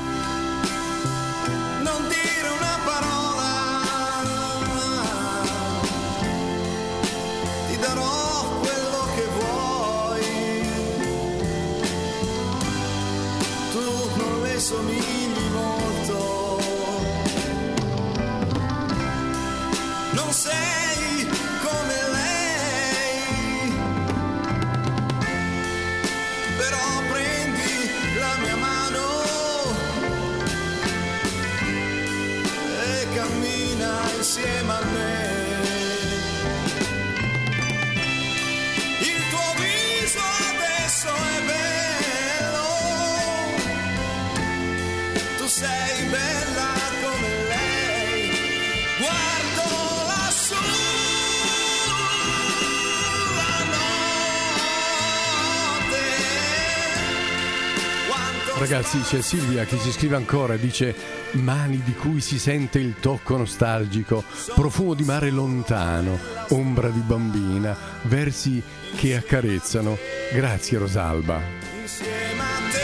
Somigli molto, non sei come lei, però prendi la mia mano e cammina insieme a me. Il tuo viso adesso è bello, sei bella come lei, guardo lassù la notte. Quanto ragazzi, c'è Silvia che ci scrive ancora, dice mani di cui si sente il tocco nostalgico, profumo di mare lontano, ombra di bambina, versi che accarezzano. Grazie Rosalba. insieme a te.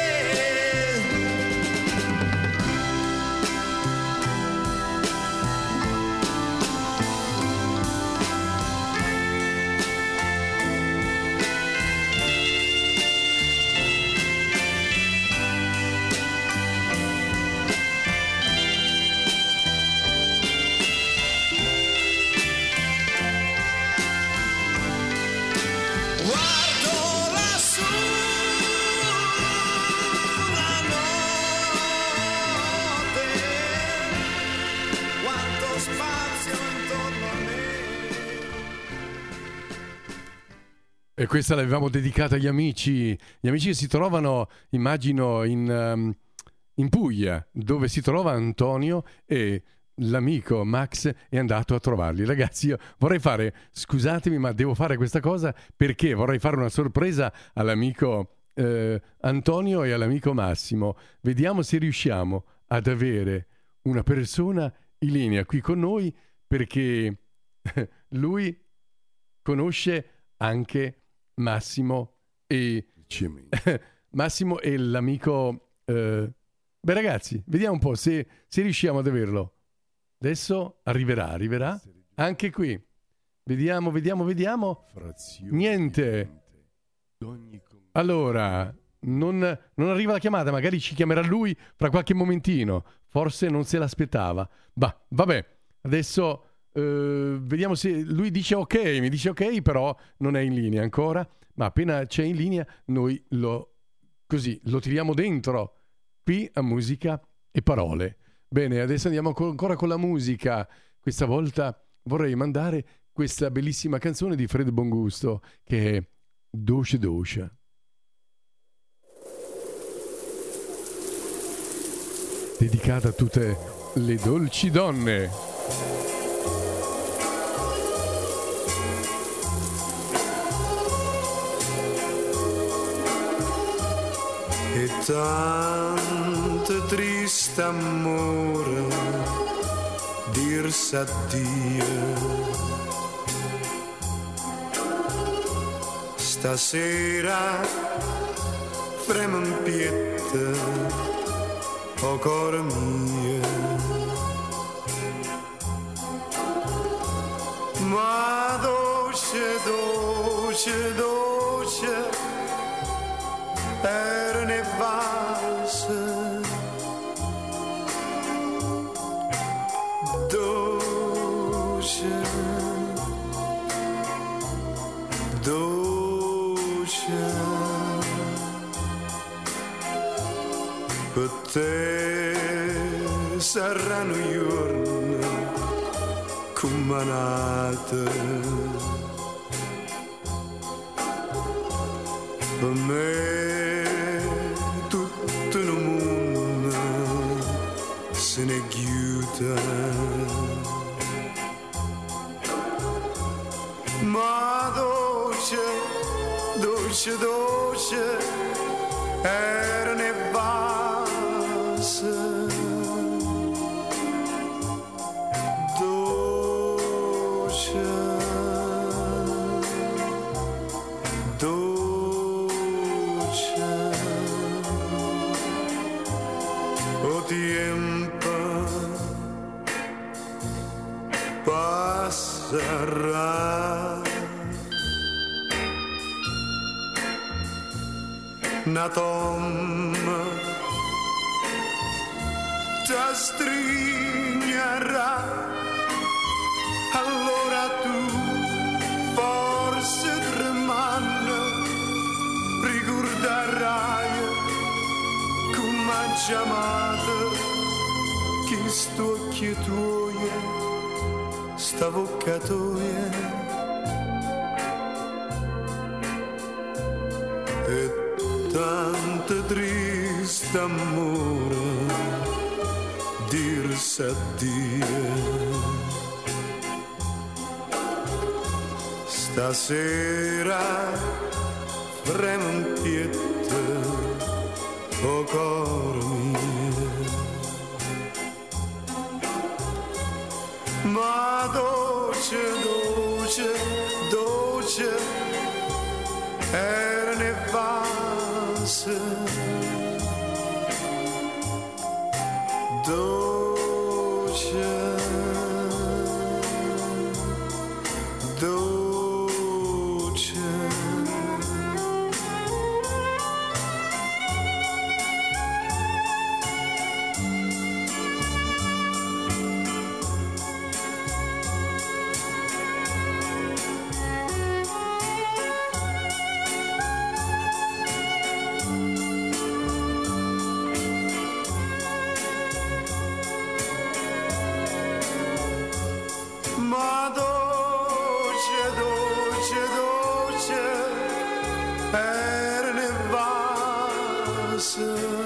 E questa l'avevamo dedicata agli amici, gli amici che si trovano, immagino, in, um, in Puglia, dove si trova Antonio e l'amico Max è andato a trovarli. Ragazzi, io vorrei fare, scusatemi, ma devo fare questa cosa perché vorrei fare una sorpresa all'amico eh, Antonio e all'amico Massimo. Vediamo se riusciamo ad avere una persona in linea qui con noi, perché lui conosce anche Massimo e Massimo e l'amico eh... beh ragazzi, vediamo un po' se, se riusciamo ad averlo. Adesso arriverà, arriverà anche qui. Vediamo, vediamo, vediamo. Niente. Allora, non, non arriva la chiamata, magari ci chiamerà lui fra qualche momentino. Forse non se l'aspettava. Bah, vabbè, adesso Uh, vediamo se lui dice ok, mi dice ok, però non è in linea ancora, ma appena c'è in linea noi lo così lo tiriamo dentro qui a Musica e Parole. Bene, adesso andiamo ancora con la musica. Questa volta vorrei mandare questa bellissima canzone di Fred Bongusto che è Doce Doce, dedicata a tutte le dolci donne. E tanto triste amore dirsi addio, stasera fremo un piette o cuore mio, ma dolce, dolce, dolce per ne valse, dolce, dolce, per te saranno giorni come nate, per me tutto il mondo vita. Ma dolce, dolce, dolce era nevasa. Dolce, dolce, o tiempo pasará. Na tom ti stringerà, allora tu forse tremando ricorderai come ha chiamato che sto occhio tuo, sta bocca tua. E tanto triste amore dirsi addio. Stasera fremo un pietto o cor mio, ma dolce, dolce, dolce era nevasa. Dolce, dolce. Ma dolce, dolce, dolce era nevasa.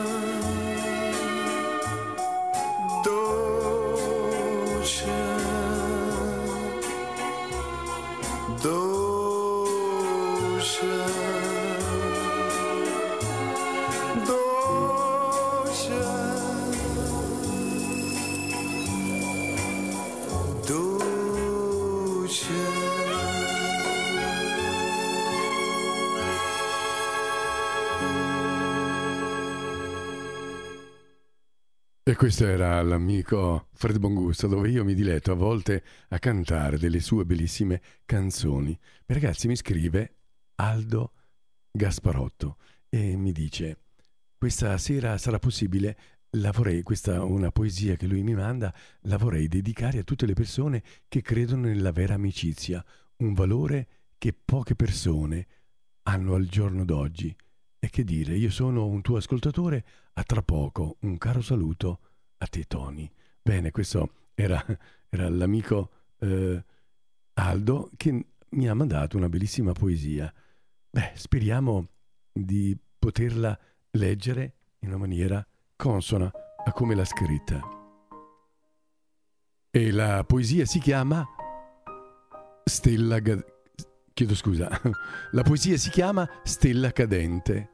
Dolce, dolce, dolce, dolce. E questo era l'amico Fred Bongusto, dove io mi diletto a volte a cantare delle sue bellissime canzoni. Ragazzi, mi scrive Aldo Gasparotto e mi dice: questa sera sarà possibile, la vorrei, questa è una poesia che lui mi manda, la vorrei dedicare a tutte le persone che credono nella vera amicizia, un valore che poche persone hanno al giorno d'oggi. E che dire, io sono un tuo ascoltatore, a tra poco, un caro saluto a te Tony. Bene, questo era, era l'amico eh, Aldo che mi ha mandato una bellissima poesia. Beh, speriamo di poterla leggere in una maniera consona a come l'ha scritta. E la poesia si chiama Stella Ga- chiedo scusa la poesia si chiama Stella cadente.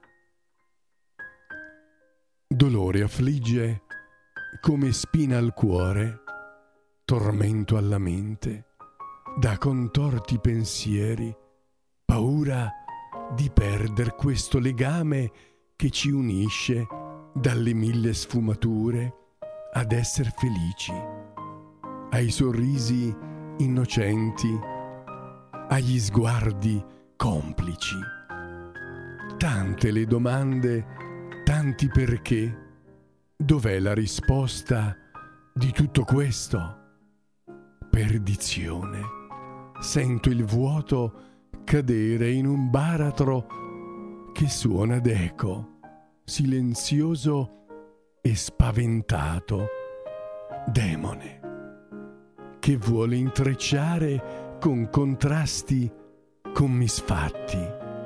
Dolore affligge come spina al cuore, tormento alla mente, da contorti pensieri, paura di perder questo legame che ci unisce dalle mille sfumature ad esser felici, ai sorrisi innocenti, agli sguardi complici. Tante le domande, tanti perché. Dov'è la risposta di tutto questo? Perdizione. Sento il vuoto cadere in un baratro che suona d'eco, silenzioso e spaventato, demone, che vuole intrecciare con contrasti, con misfatti.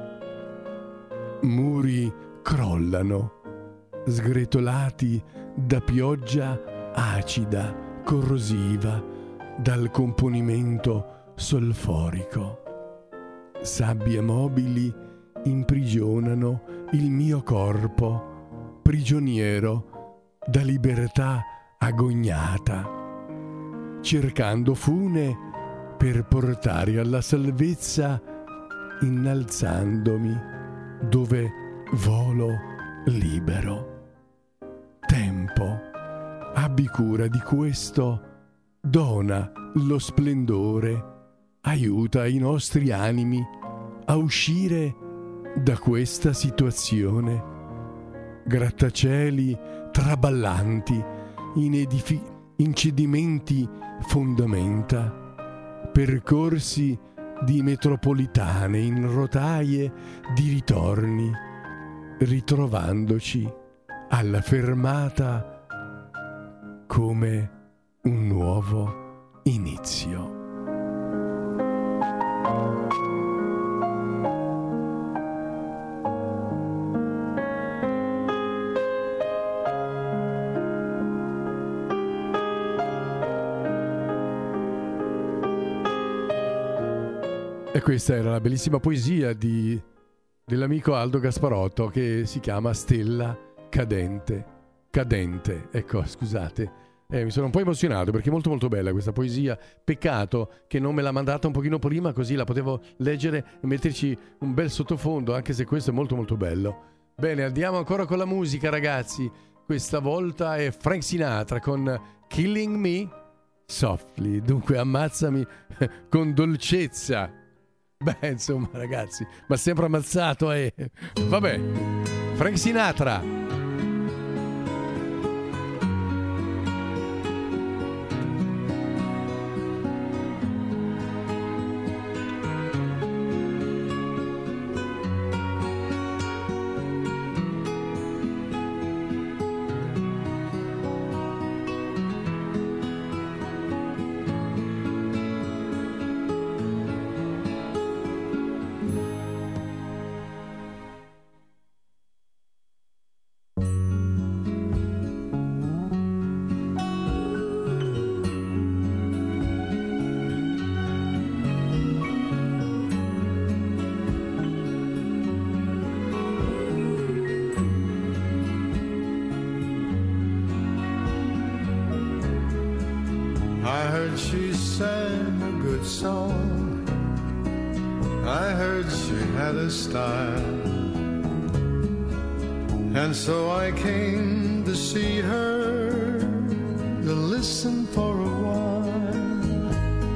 Muri crollano, sgretolati da pioggia acida, corrosiva dal componimento solforico. Sabbie mobili imprigionano il mio corpo, prigioniero da libertà agognata, cercando fune per portare alla salvezza, innalzandomi dove volo libero. Tempo, abbi cura di questo, dona lo splendore, aiuta i nostri animi a uscire da questa situazione. Grattacieli traballanti in, edifi- in cedimenti fondamenta, percorsi di metropolitane in rotaie di ritorni, ritrovandoci alla fermata come un nuovo inizio. E questa era la bellissima poesia di, dell'amico Aldo Gasparotto, che si chiama Stella Cadente. Cadente, ecco, scusate. Eh, mi sono un po' emozionato perché è molto molto bella questa poesia. Peccato che non me l'ha mandata un pochino prima, così la potevo leggere e metterci un bel sottofondo, anche se questo è molto molto bello. Bene, andiamo ancora con la musica, ragazzi. Questa volta è Frank Sinatra con Killing Me Softly. Dunque ammazzami con dolcezza. Beh, insomma, ragazzi, ma sempre ammazzato, eh. Vabbè, Frank Sinatra. She sang a good song. I heard she had a style, and so I came to see her, to listen for a while.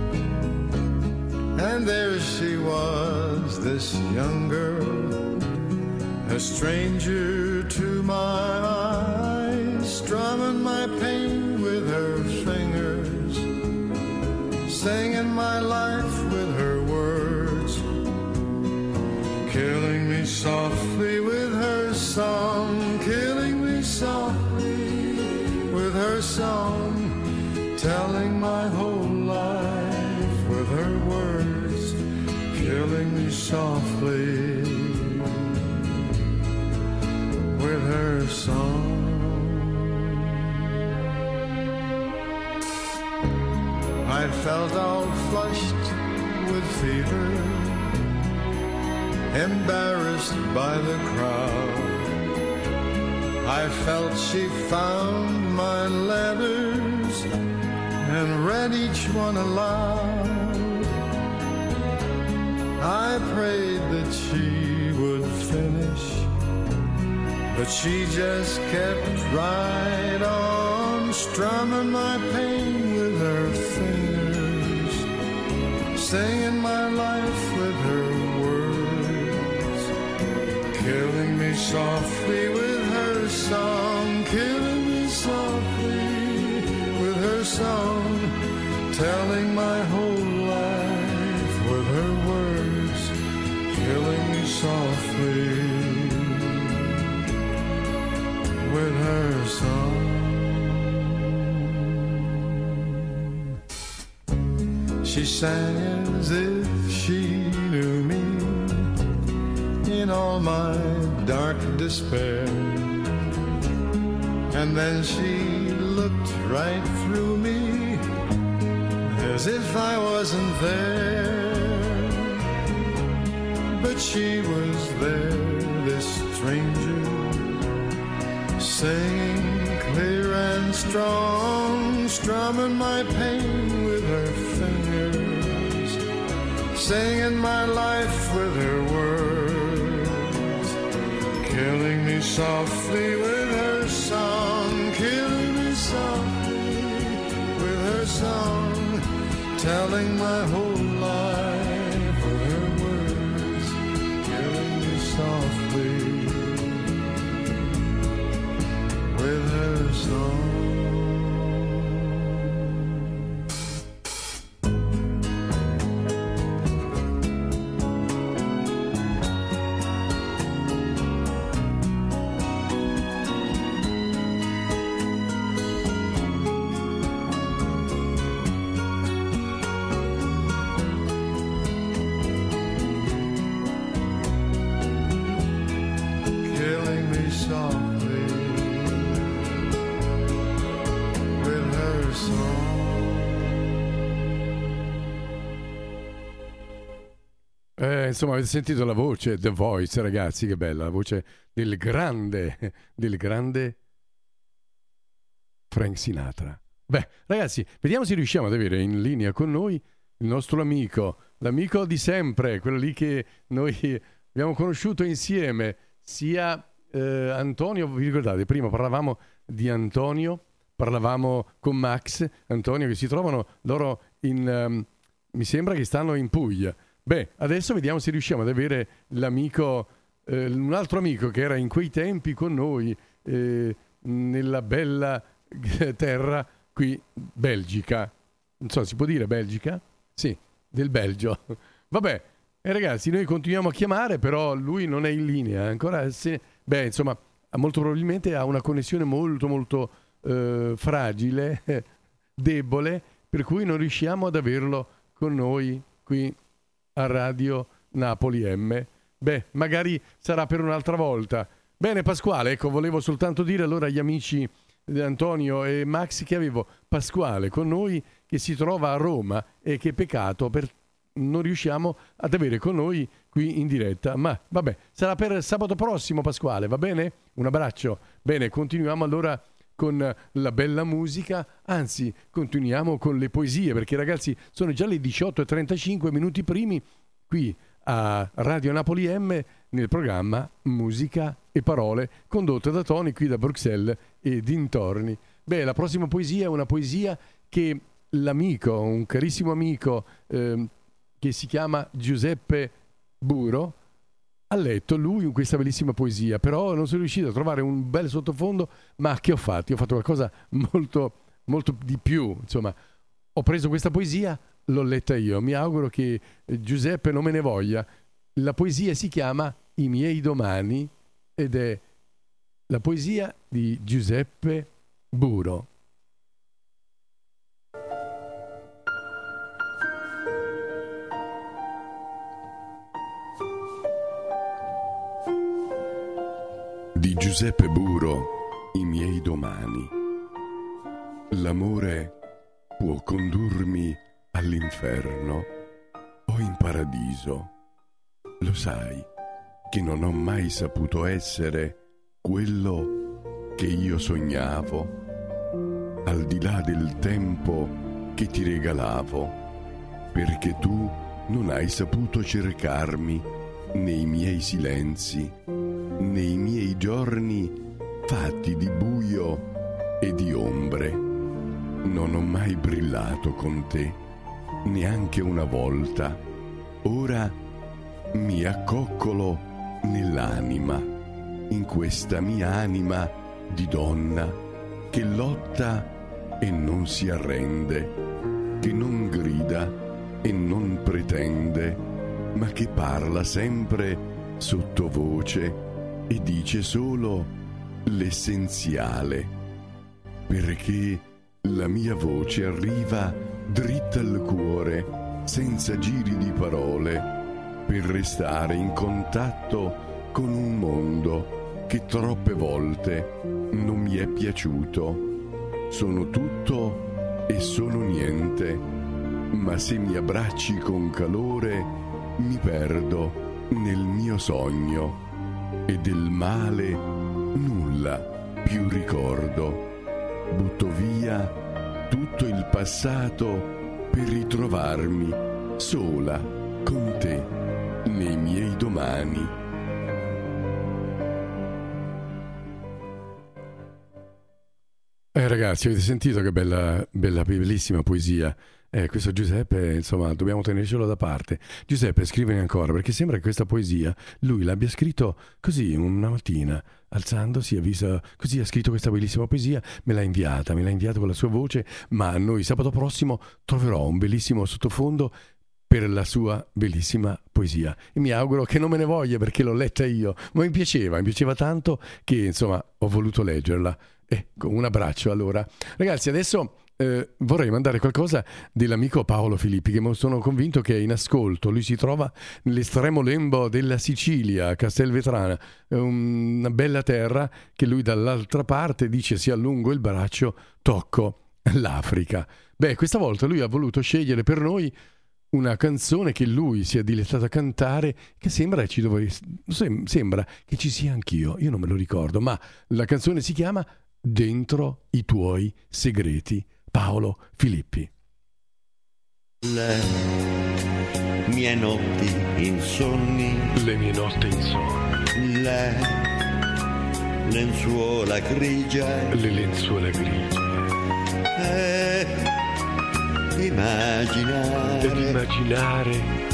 And there she was, this young girl, a stranger to my eyes, strumming my pain with her fingers, singing my life with her words, killing me softly with her song, killing me softly with her song, telling my whole life with her words, killing me softly with her song. I felt all flushed with fever, embarrassed by the crowd. I felt she found my letters and read each one aloud. I prayed that she would finish, but she just kept right on, strumming my pain with her fingers, singing my life with her words, killing me softly with her song, killing me softly with her song, telling my whole life with her words, killing me softly with her song. She sang as if she knew me in all my dark despair, and then she looked right through me as if I wasn't there. But she was there, this stranger, singing clear and strong, strumming my pain with her fingers, singing my life with her words, killing me softly with her song, killing me softly with her song, telling my whole life with her words, killing me softly with her song. Eh, insomma, avete sentito la voce, The Voice, ragazzi, che bella, la voce del grande, del grande Frank Sinatra. Beh, ragazzi, vediamo se riusciamo ad avere in linea con noi il nostro amico, l'amico di sempre, quello lì che noi abbiamo conosciuto insieme, sia eh, Antonio, vi ricordate, prima parlavamo di Antonio, parlavamo con Max, Antonio, che si trovano loro in, um, mi sembra che stanno in Puglia. Beh, adesso vediamo se riusciamo ad avere l'amico, eh, un altro amico che era in quei tempi con noi, eh, nella bella terra qui, Belgica. Non so, si può dire Belgica? Sì, del Belgio. Vabbè, e ragazzi, noi continuiamo a chiamare, però lui non è in linea. Ancora se... Beh, insomma, molto probabilmente ha una connessione molto, molto eh, fragile, debole, per cui non riusciamo ad averlo con noi qui a Radio Napoli M. Beh, magari sarà per un'altra volta. Bene, Pasquale, ecco, volevo soltanto dire allora agli amici di Antonio e Max che avevo Pasquale con noi che si trova a Roma e che peccato per non riusciamo ad avere con noi qui in diretta, ma vabbè, sarà per sabato prossimo, Pasquale, va bene? Un abbraccio. Bene, continuiamo allora con la bella musica, anzi continuiamo con le poesie, perché ragazzi sono già le diciotto e trentacinque minuti primi qui a Radio Napoli M nel programma Musica e Parole, condotto da Tony qui da Bruxelles e dintorni. Beh, la prossima poesia è una poesia che l'amico, un carissimo amico eh, che si chiama Giuseppe Buro, ha letto lui in questa bellissima poesia, però non sono riuscito a trovare un bel sottofondo, ma che ho fatto? Io ho fatto qualcosa molto, molto di più, insomma, ho preso questa poesia, l'ho letta io, mi auguro che Giuseppe non me ne voglia. La poesia si chiama I miei domani ed è la poesia di Giuseppe Buro. Di Giuseppe Buro, I miei domani. L'amore può condurmi all'inferno o in paradiso. Lo sai che non ho mai saputo essere quello che io sognavo, al di là del tempo che ti regalavo, perché tu non hai saputo cercarmi nei miei silenzi, nei miei giorni fatti di buio e di ombre. Non ho mai brillato con te, neanche una volta. Ora mi accoccolo nell'anima, in questa mia anima di donna che lotta e non si arrende, che non grida e non pretende, ma che parla sempre sottovoce e dice solo l'essenziale, perché la mia voce arriva dritta al cuore, senza giri di parole, per restare in contatto con un mondo che troppe volte non mi è piaciuto. Sono tutto e sono niente, ma se mi abbracci con calore mi perdo nel mio sogno e del male nulla più ricordo. Butto via tutto il passato per ritrovarmi sola con te nei miei domani. Eh ragazzi, avete sentito che bella, bella, bellissima poesia? Eh, questo Giuseppe, insomma, dobbiamo tenercelo da parte. Giuseppe, scrivene ancora, perché sembra che questa poesia lui l'abbia scritto così una mattina, alzandosi, ha visto, così ha scritto questa bellissima poesia, me l'ha inviata, me l'ha inviata con la sua voce, ma noi sabato prossimo troverò un bellissimo sottofondo per la sua bellissima poesia e mi auguro che non me ne voglia perché l'ho letta io, ma mi piaceva, mi piaceva tanto che insomma ho voluto leggerla. Ecco, un abbraccio allora. Ragazzi, adesso eh, vorrei mandare qualcosa dell'amico Paolo Filippi, che sono convinto che è in ascolto. Lui si trova nell'estremo lembo della Sicilia, Castelvetrana, una bella terra che lui dall'altra parte dice: si allungo il braccio, tocco l'Africa. Beh, questa volta lui ha voluto scegliere per noi una canzone che lui si è dilettato a cantare, che sembra, ci dovessi, sembra che ci sia anch'io, io non me lo ricordo, ma la canzone si chiama Dentro i tuoi segreti. Paolo Filippi. Le mie notti insonni, le mie notti insonni, le lenzuola grigie, le lenzuola grigie, e immaginare, ed immaginare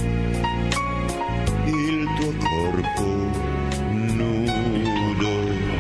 il tuo corpo nudo,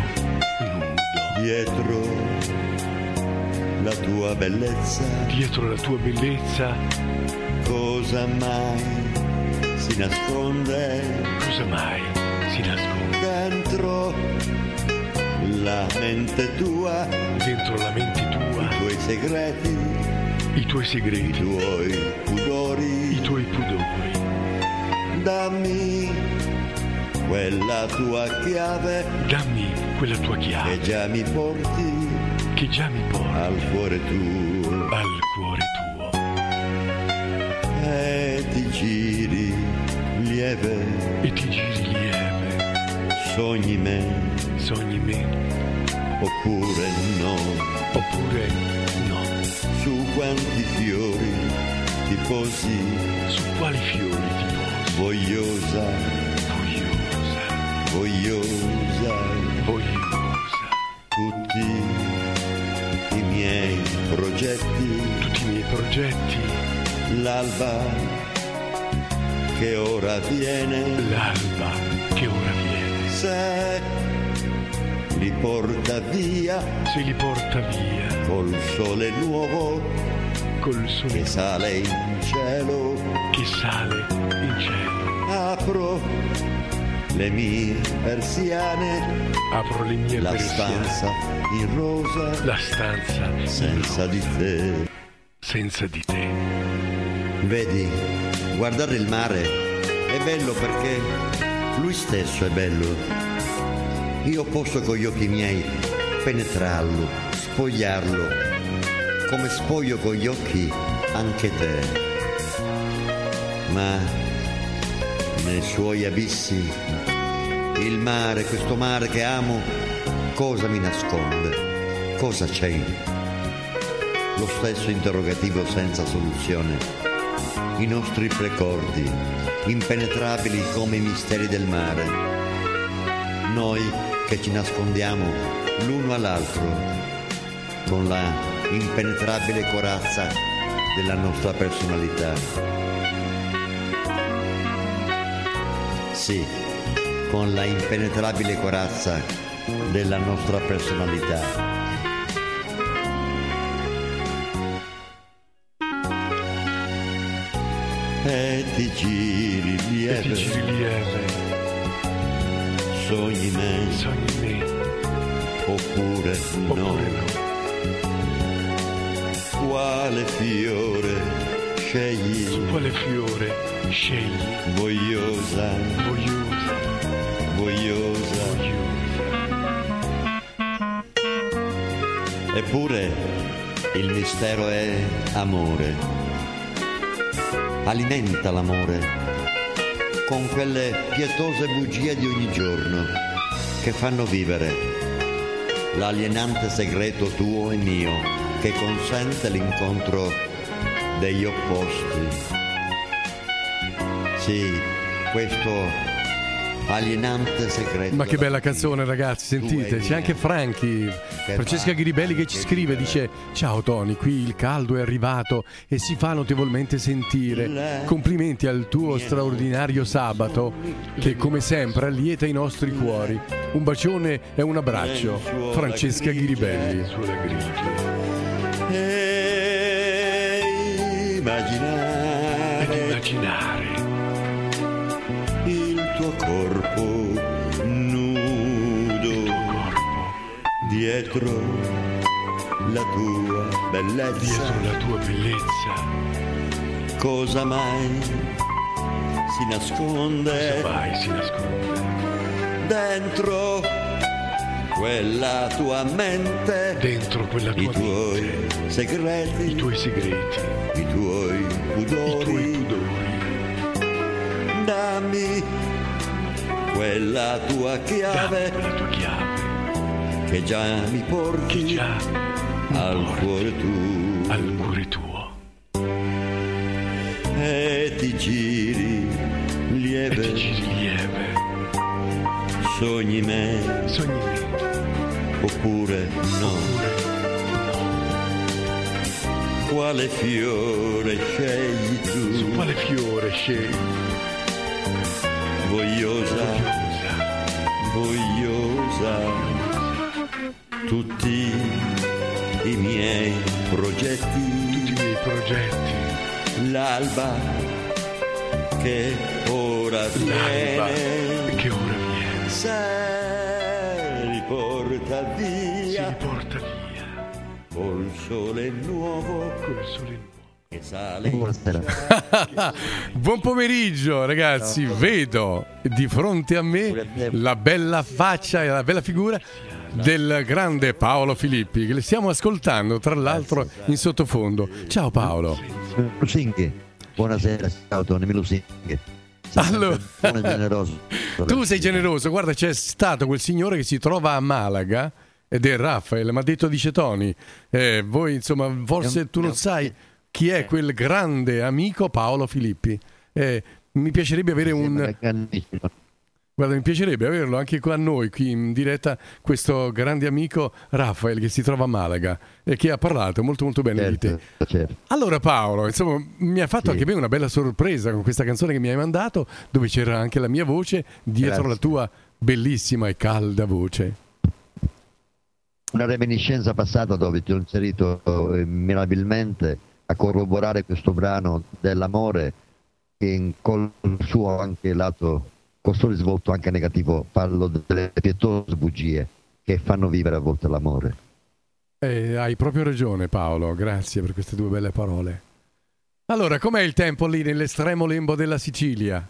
dietro la tua bellezza, dietro la tua bellezza, cosa mai si nasconde, cosa mai si nasconde dentro la mente tua, dentro la mente tua, i tuoi segreti, i tuoi segreti, i tuoi pudori, i tuoi pudori. Dammi quella tua chiave, dammi quella tua chiave, che già mi porti, che già mi porti al cuore tuo, al cuore tuo. E ti giri lieve, e ti giri lieve, sogni me, sogni me, oppure no, oppure no. Su quanti fiori ti posi, su quali fiori ti posi, vogliosa, vogliosa, vogliosa, vogliosa. Tutti i miei progetti, tutti i miei progetti, l'alba che ora viene, l'alba che ora viene, se li porta via, se li porta via, col sole nuovo, col sole che sale in cielo, che sale in cielo. Apro le mie persiane, apro le mie la persiane, stanza in rosa, la stanza senza in rosa, di te, senza di te. Vedi, guardare il mare è bello perché lui stesso è bello. Io posso con gli occhi miei penetrarlo, spogliarlo, come spoglio con gli occhi anche te. Ma nei suoi abissi, il mare, questo mare che amo, cosa mi nasconde? Cosa c'è? Lo stesso interrogativo senza soluzione. I nostri precordi, impenetrabili come i misteri del mare. Noi che ci nascondiamo l'uno all'altro con la impenetrabile corazza della nostra personalità. Sì, con la impenetrabile corazza della nostra personalità. E ti giri lieve, e ti giri lieve, sogni me, sogni me, oppure, oppure no. no. Quale fiore scegli? Su quale fiore scegli? Vogliosa, vogliosa, vogliosa, vogliosa. Eppure il mistero è amore. alimenta l'amore con quelle pietose bugie di ogni giorno che fanno vivere l'alienante segreto tuo e mio che consente l'incontro degli opposti. Sì, questo alienante segreto. Ma che bella canzone, ragazzi, sentite, c'è anche Franchi, Francesca Ghiribelli che ci scrive, dice: ciao Tony, qui il caldo è arrivato e si fa notevolmente sentire. Complimenti al tuo straordinario sabato che come sempre allieta i nostri cuori. Un bacione e un abbraccio. Francesca Ghiribelli. E immaginare, ed immaginare il tuo corpo nudo, il tuo corpo dietro la tua bellezza, dietro la tua bellezza. Cosa mai si nasconde? Cosa mai si nasconde? Dentro quella tua mente, dentro quella tua i tuoi mente, segreti, i tuoi segreti, i tuoi pudori, i tuoi pudori. Dammi quella tua chiave, Dammi quella tua chiave che già mi porti che già al porti cuore tuo, al cuore tuo. E ti giri lieve, e ti giri lieve, sogni me, sogni me, oppure no, oppure no. Quale fiore scegli tu? Su quale fiore scegli? Vogliosa, vogliosa, tutti i miei progetti, tutti i miei progetti, l'alba che ora viene, l'alba che ora viene, se riporta via, si riporta via, col sole nuovo, col sole nuovo. Buon pomeriggio ragazzi, no. Vedo di fronte a me la bella faccia e la bella figura del grande Paolo Filippi che le stiamo ascoltando tra l'altro in sottofondo. Ciao Paolo. Lusinghi. Buonasera, ciao Tony Lusinghi. Allora, generoso. Tu sei generoso, guarda c'è stato quel signore che si trova a Malaga ed è Raffaele, mi ha detto dice Tony, eh, voi insomma forse tu non sai chi è quel grande amico Paolo Filippi. Eh, mi piacerebbe avere un... Guarda, mi piacerebbe averlo anche qua a noi, qui in diretta, questo grande amico Raffaele che si trova a Malaga e che ha parlato molto molto bene certo, di te. Certo. Allora Paolo, insomma, mi ha fatto sì. anche me una bella sorpresa con questa canzone che mi hai mandato, dove c'era anche la mia voce dietro Grazie. La tua bellissima e calda voce. Una reminiscenza passata dove ti ho inserito eh, mirabilmente a corroborare questo brano dell'amore che col suo anche lato, col suo risvolto anche negativo, parlo delle pietose bugie che fanno vivere a volte l'amore. Eh, hai proprio ragione Paolo, grazie per queste due belle parole. Allora, com'è il tempo lì nell'estremo lembo della Sicilia?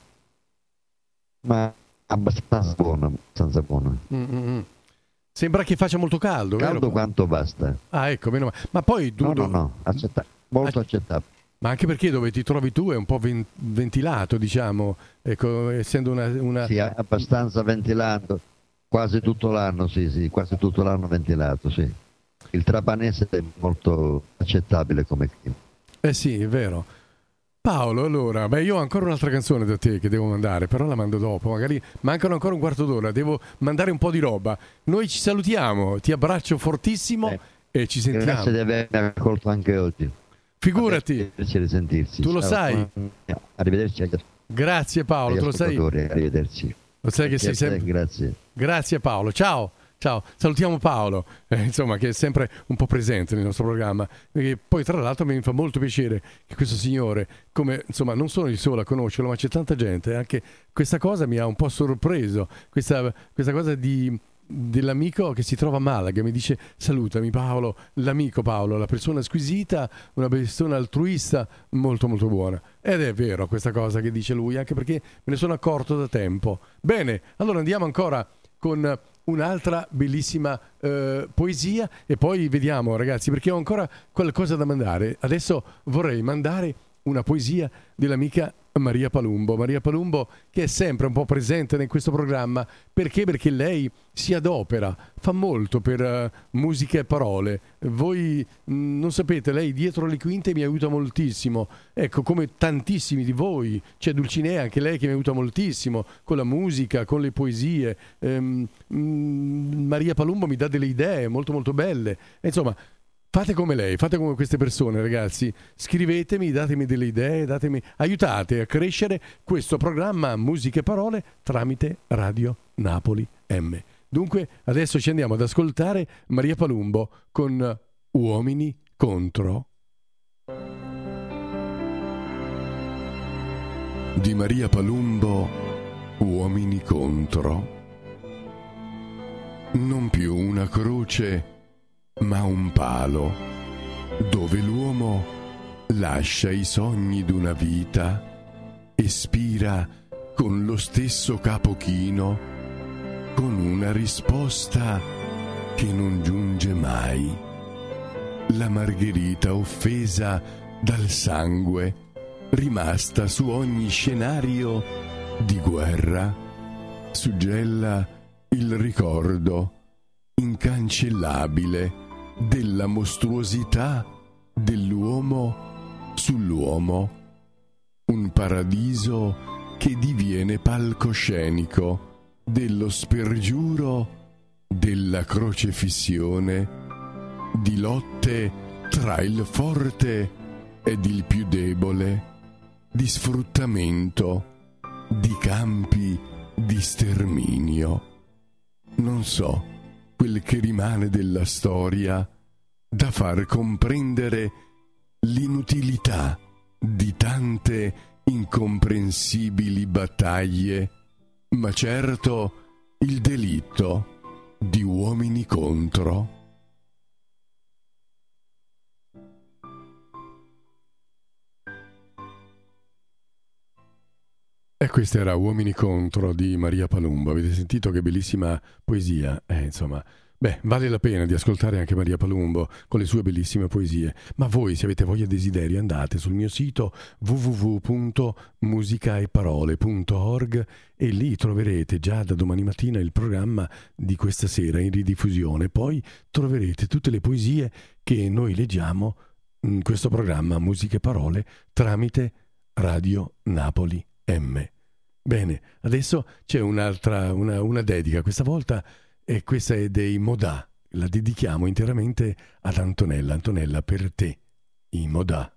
Ma abbastanza buono, abbastanza buono. Mm-hmm. Sembra che faccia molto caldo, caldo vero? Quanto basta. Ah, ecco, meno male. Ma poi tu... No, no, no, accetta- molto accettabile. Ma anche perché dove ti trovi tu è un po' ven- ventilato, diciamo, ecco, essendo una, una... Sì, abbastanza ventilato, quasi tutto l'anno, sì, sì, quasi tutto l'anno ventilato, sì. Il trapanese è molto accettabile come clima. Eh sì, è vero. Paolo, allora, beh, io ho ancora un'altra canzone da te che devo mandare, però la mando dopo, magari mancano ancora un quarto d'ora, devo mandare un po' di roba. Noi ci salutiamo, ti abbraccio fortissimo eh, e ci sentiamo. Grazie di avermi accolto anche oggi. Figurati. Piacere sentirsi. Tu lo Ciao. sai. Arrivederci. Grazie Paolo, tu lo sai. Arrivederci. Lo sai che sei sempre... Grazie. Grazie Paolo, ciao. Ciao, salutiamo Paolo, eh, insomma, che è sempre un po' presente nel nostro programma. E poi tra l'altro mi fa molto piacere che questo signore, come insomma non sono il solo a conoscerlo, ma c'è tanta gente, anche questa cosa mi ha un po' sorpreso, questa, questa cosa di, dell'amico che si trova a Malaga, mi dice salutami Paolo, l'amico Paolo, la persona squisita, una persona altruista molto molto buona. Ed è vero questa cosa che dice lui, anche perché me ne sono accorto da tempo. Bene, allora andiamo ancora con un'altra bellissima eh, poesia e poi vediamo ragazzi, perché ho ancora qualcosa da mandare. Adesso vorrei mandare una poesia dell'amica Maria Palumbo. Maria Palumbo che è sempre un po' presente in questo programma, perché? Perché lei si adopera, fa molto per uh, musica e parole. Voi mh, non sapete, lei dietro le quinte mi aiuta moltissimo, ecco, come tantissimi di voi. C'è Dulcinea, anche lei, che mi aiuta moltissimo con la musica, con le poesie. ehm, mh, Maria Palumbo mi dà delle idee molto molto belle, e insomma, fate come lei, fate come queste persone, ragazzi. Scrivetemi, datemi delle idee, datemi, aiutate a crescere questo programma Musiche e Parole tramite Radio Napoli M. Dunque, adesso ci andiamo ad ascoltare Maria Palumbo con Uomini contro. Di Maria Palumbo, Uomini contro. Non più una croce, ma un palo, dove l'uomo lascia i sogni d'una vita e spira con lo stesso capo chino, con una risposta che non giunge mai. La Margherita offesa dal sangue, rimasta su ogni scenario di guerra, suggella il ricordo incancellabile della mostruosità dell'uomo sull'uomo, un paradiso che diviene palcoscenico dello spergiuro della crocefissione, di lotte tra il forte ed il più debole, di sfruttamento, di campi di sterminio. Non so quel che rimane della storia da far comprendere l'inutilità di tante incomprensibili battaglie, ma certo il delitto di uomini contro. E questa era Uomini contro di Maria Palumbo. Avete sentito che bellissima poesia? Eh, insomma, beh, vale la pena di ascoltare anche Maria Palumbo con le sue bellissime poesie. Ma voi, se avete voglia e desiderio, andate sul mio sito w w w punto musicaeparole punto org e lì troverete già da domani mattina il programma di questa sera in ridiffusione. Poi troverete tutte le poesie che noi leggiamo in questo programma Musiche e Parole tramite Radio Napoli M. Bene, adesso c'è un'altra, una, una dedica, questa volta, e questa è dei Modà. La dedichiamo interamente ad Antonella. Antonella, per te, i Modà.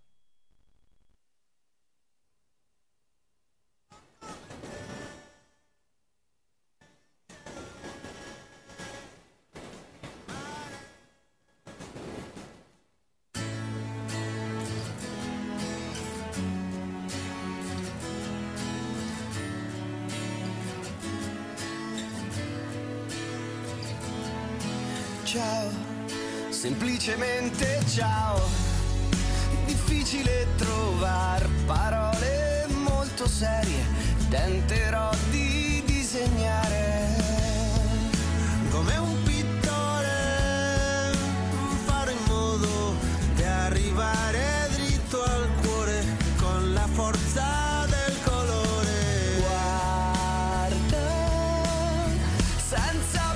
Ciao, semplicemente ciao. Difficile trovar parole molto serie. Tenterò di disegnare come un pittore, fare in modo di arrivare dritto al cuore con la forza del colore. Guarda, senza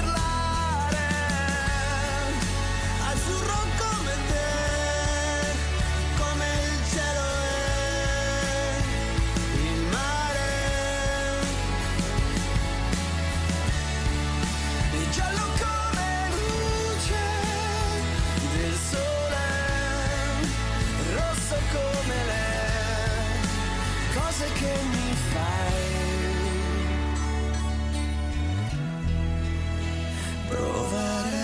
che mi fai provare.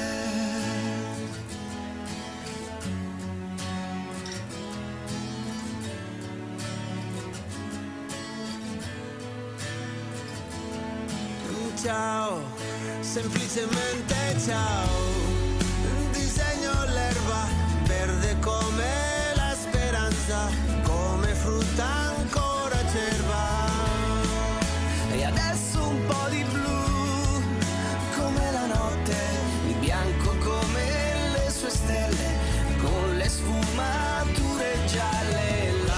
Ciao, semplicemente ciao. Disegno l'erba verde come la speranza, come frutta ancora acerba. E adesso un po' di blu come la notte, di bianco come le sue stelle, con le sfumature gialle.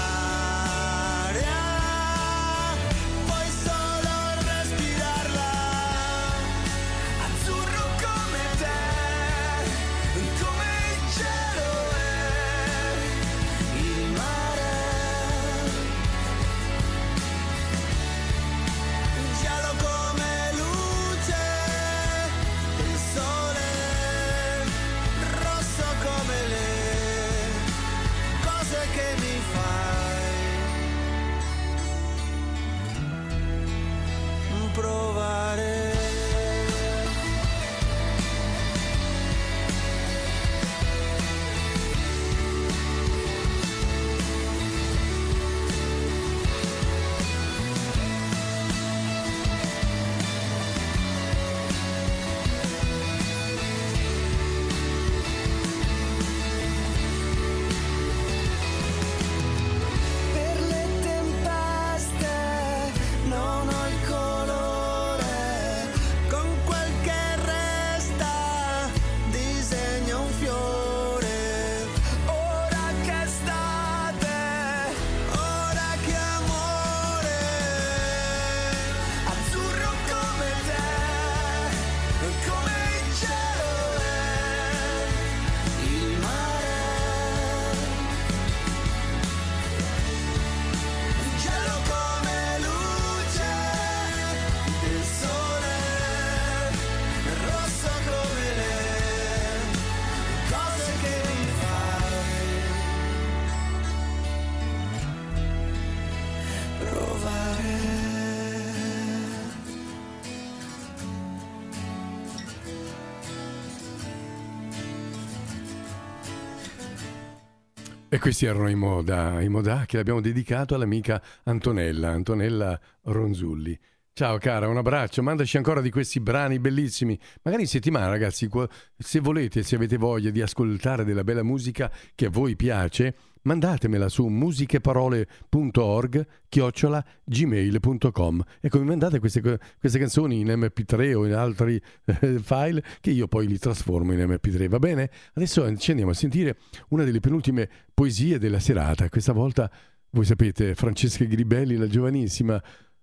E questi erano i Moda, i Moda che abbiamo dedicato all'amica Antonella, Antonella Ronzulli. Ciao cara, un abbraccio, mandaci ancora di questi brani bellissimi. Magari in settimana, ragazzi, se volete, se avete voglia di ascoltare della bella musica che a voi piace, mandatemela su musicheparole punto org chiocciola gmail punto com. Ecco, mi mandate queste, queste canzoni in emme pi tre o in altri eh, file che io poi li trasformo in emme pi tre, va bene? Adesso ci andiamo a sentire una delle penultime poesie della serata. Questa volta, voi sapete, Francesca Gribelli, la giovanissima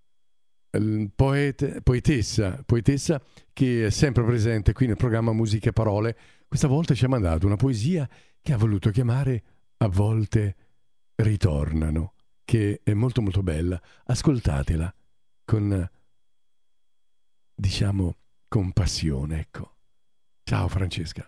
Poete, poetessa, poetessa che è sempre presente qui nel programma Musica e Parole, questa volta ci ha mandato una poesia che ha voluto chiamare A volte ritornano, che è molto molto bella. Ascoltatela con, diciamo, con passione, ecco. Ciao Francesca.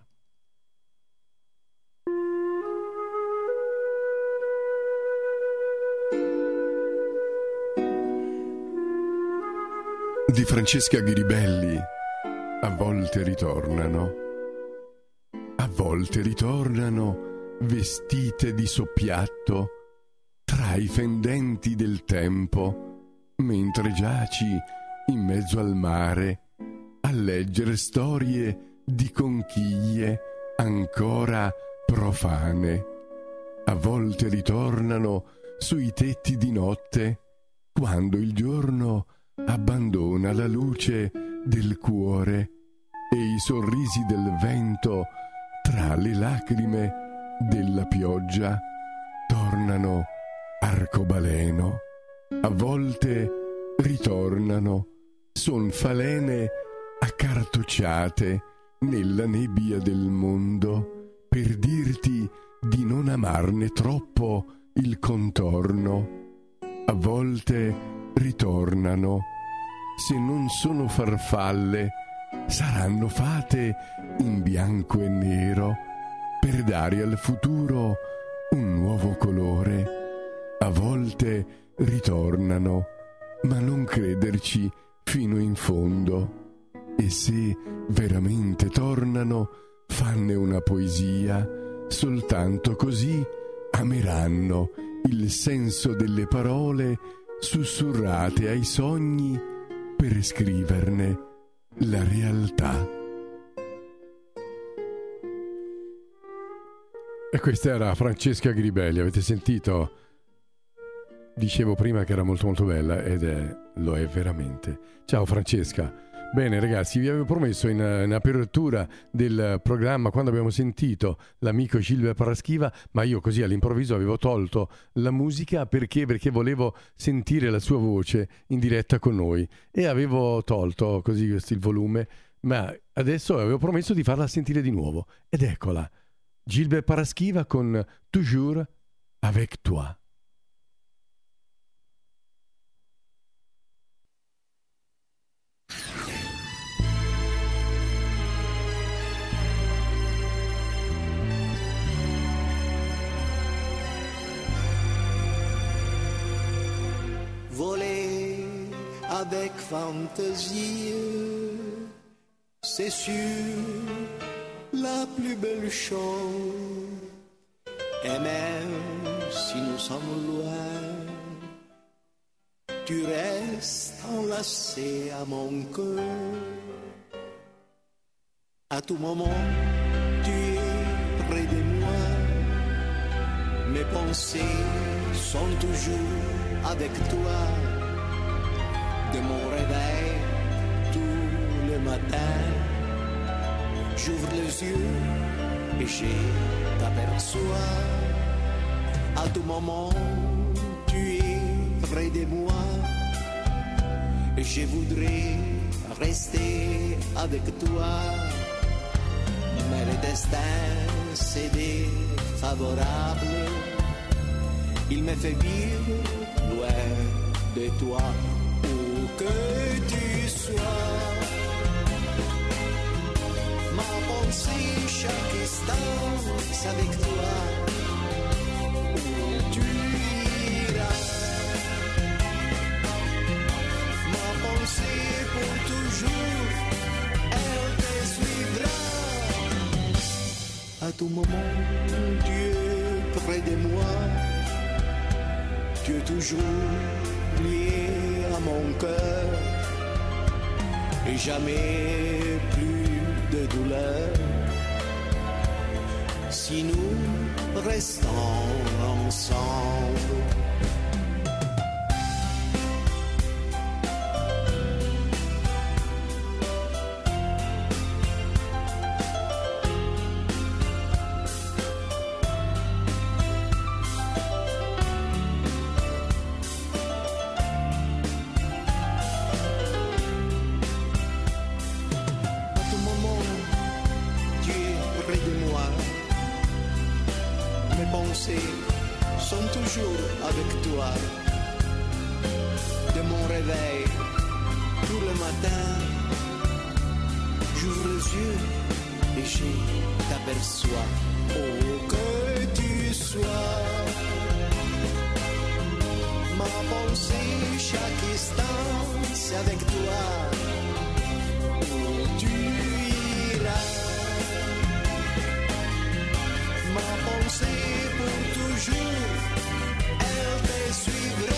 Di Francesca Gribelli, A volte ritornano. A volte ritornano vestite di soppiatto tra i fendenti del tempo, mentre giaci in mezzo al mare a leggere storie di conchiglie ancora profane. A volte ritornano sui tetti di notte quando il giorno abbandona la luce del cuore e i sorrisi del vento tra le lacrime della pioggia tornano arcobaleno. A volte ritornano, son falene accartocciate nella nebbia del mondo per dirti di non amarne troppo il contorno. A volte ritornano, se non sono farfalle, saranno fate in bianco e nero per dare al futuro un nuovo colore. A volte ritornano, ma non crederci fino in fondo. E se veramente tornano, fanne una poesia, soltanto così ameranno il senso delle parole sussurrate ai sogni per scriverne la realtà. E questa era Francesca Gribelli, avete sentito? Dicevo prima che era molto molto bella ed è, lo è veramente. Ciao Francesca. Bene ragazzi, vi avevo promesso in, in apertura del programma, quando abbiamo sentito l'amico Gilbert Paraschiva, ma io così all'improvviso avevo tolto la musica perché, perché volevo sentire la sua voce in diretta con noi e avevo tolto così il volume, ma adesso avevo promesso di farla sentire di nuovo ed eccola, Gilbert Paraschiva con Toujours avec toi. Voler avec fantaisie, c'est sûr la plus belle chose. Et même si nous sommes loin, tu restes enlacé à mon cœur. À tout moment, tu es près de moi. Mes pensées sont toujours avec toi. De mon réveil tous les matins, j'ouvre les yeux et je t'aperçois. À tout moment, tu es près de moi et je voudrais rester avec toi. Mais le destin c'est défavorable. Il me fait vivre loin de toi, où que tu sois. Ma pensée chaque instant c'est avec toi, où tu iras. Ma pensée pour toujours, elle te suivra. À tout moment, Dieu près de moi. Tu es toujours lié à mon cœur et jamais plus de douleur. Si nous restons ensemble. Sont toujours avec toi. De mon réveil, tout le matin, j'ouvre les yeux et je t'aperçois. Oh, que tu sois ma pensée chaque instant, c'est avec toi. Où tu iras, ma pensée pour toujours, elle te suivra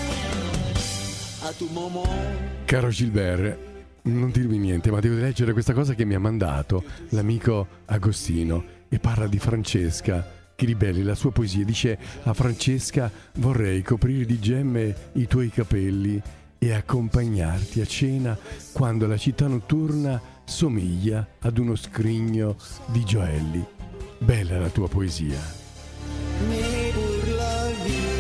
a tout moment. Caro Gilbert, non dirmi niente, ma devo leggere questa cosa che mi ha mandato l'amico Agostino e parla di Francesca Chiribelli, la sua poesia. Dice: a Francesca vorrei coprire di gemme i tuoi capelli e accompagnarti a cena quando la città notturna somiglia ad uno scrigno di gioielli. Bella la tua poesia. Mais pour la vie.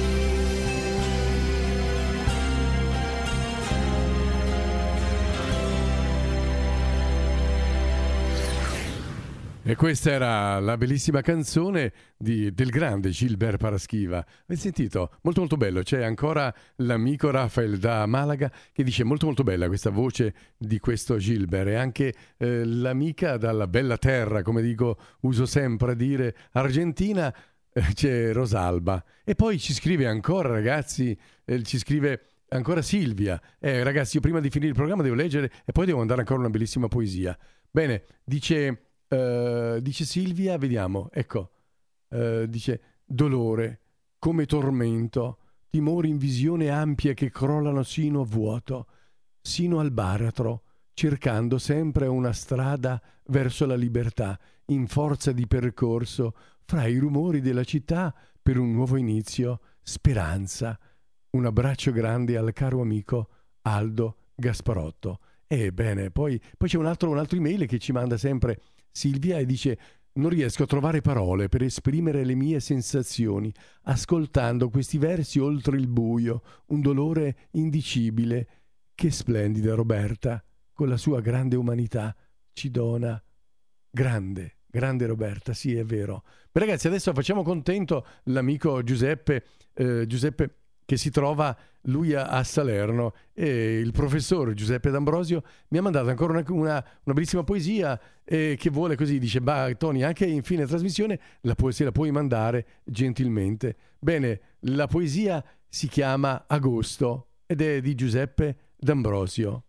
E questa era la bellissima canzone di, del grande Gilbert Paraschiva. Avete sentito? Molto molto bello. C'è ancora l'amico Rafael da Malaga che dice molto molto bella questa voce di questo Gilbert. E anche eh, l'amica dalla bella terra, come dico, uso sempre a dire, Argentina, eh, c'è Rosalba. E poi ci scrive ancora, ragazzi, eh, ci scrive ancora Silvia. Eh, ragazzi, io prima di finire il programma devo leggere e poi devo mandare ancora una bellissima poesia. Bene, dice... Uh, dice Silvia, vediamo, ecco, uh, dice: dolore, come tormento, timori in visione ampie che crollano sino a vuoto, sino al baratro, cercando sempre una strada verso la libertà, in forza di percorso, fra i rumori della città, per un nuovo inizio, speranza. Un abbraccio grande al caro amico Aldo Gasparotto. E bene, poi, poi c'è un altro, un altro email che ci manda sempre Silvia e dice: non riesco a trovare parole per esprimere le mie sensazioni ascoltando questi versi oltre il buio, un dolore indicibile. Che splendida Roberta, con la sua grande umanità, ci dona. Grande, grande Roberta, sì, è vero. Beh, ragazzi, adesso facciamo contento l'amico Giuseppe, eh, Giuseppe che si trova lui a, a Salerno, e il professor Giuseppe D'Ambrosio mi ha mandato ancora una, una, una bellissima poesia eh, che vuole così, dice: bah, Tony, anche in fine trasmissione la poesia la puoi mandare gentilmente. Bene, la poesia si chiama Agosto ed è di Giuseppe D'Ambrosio.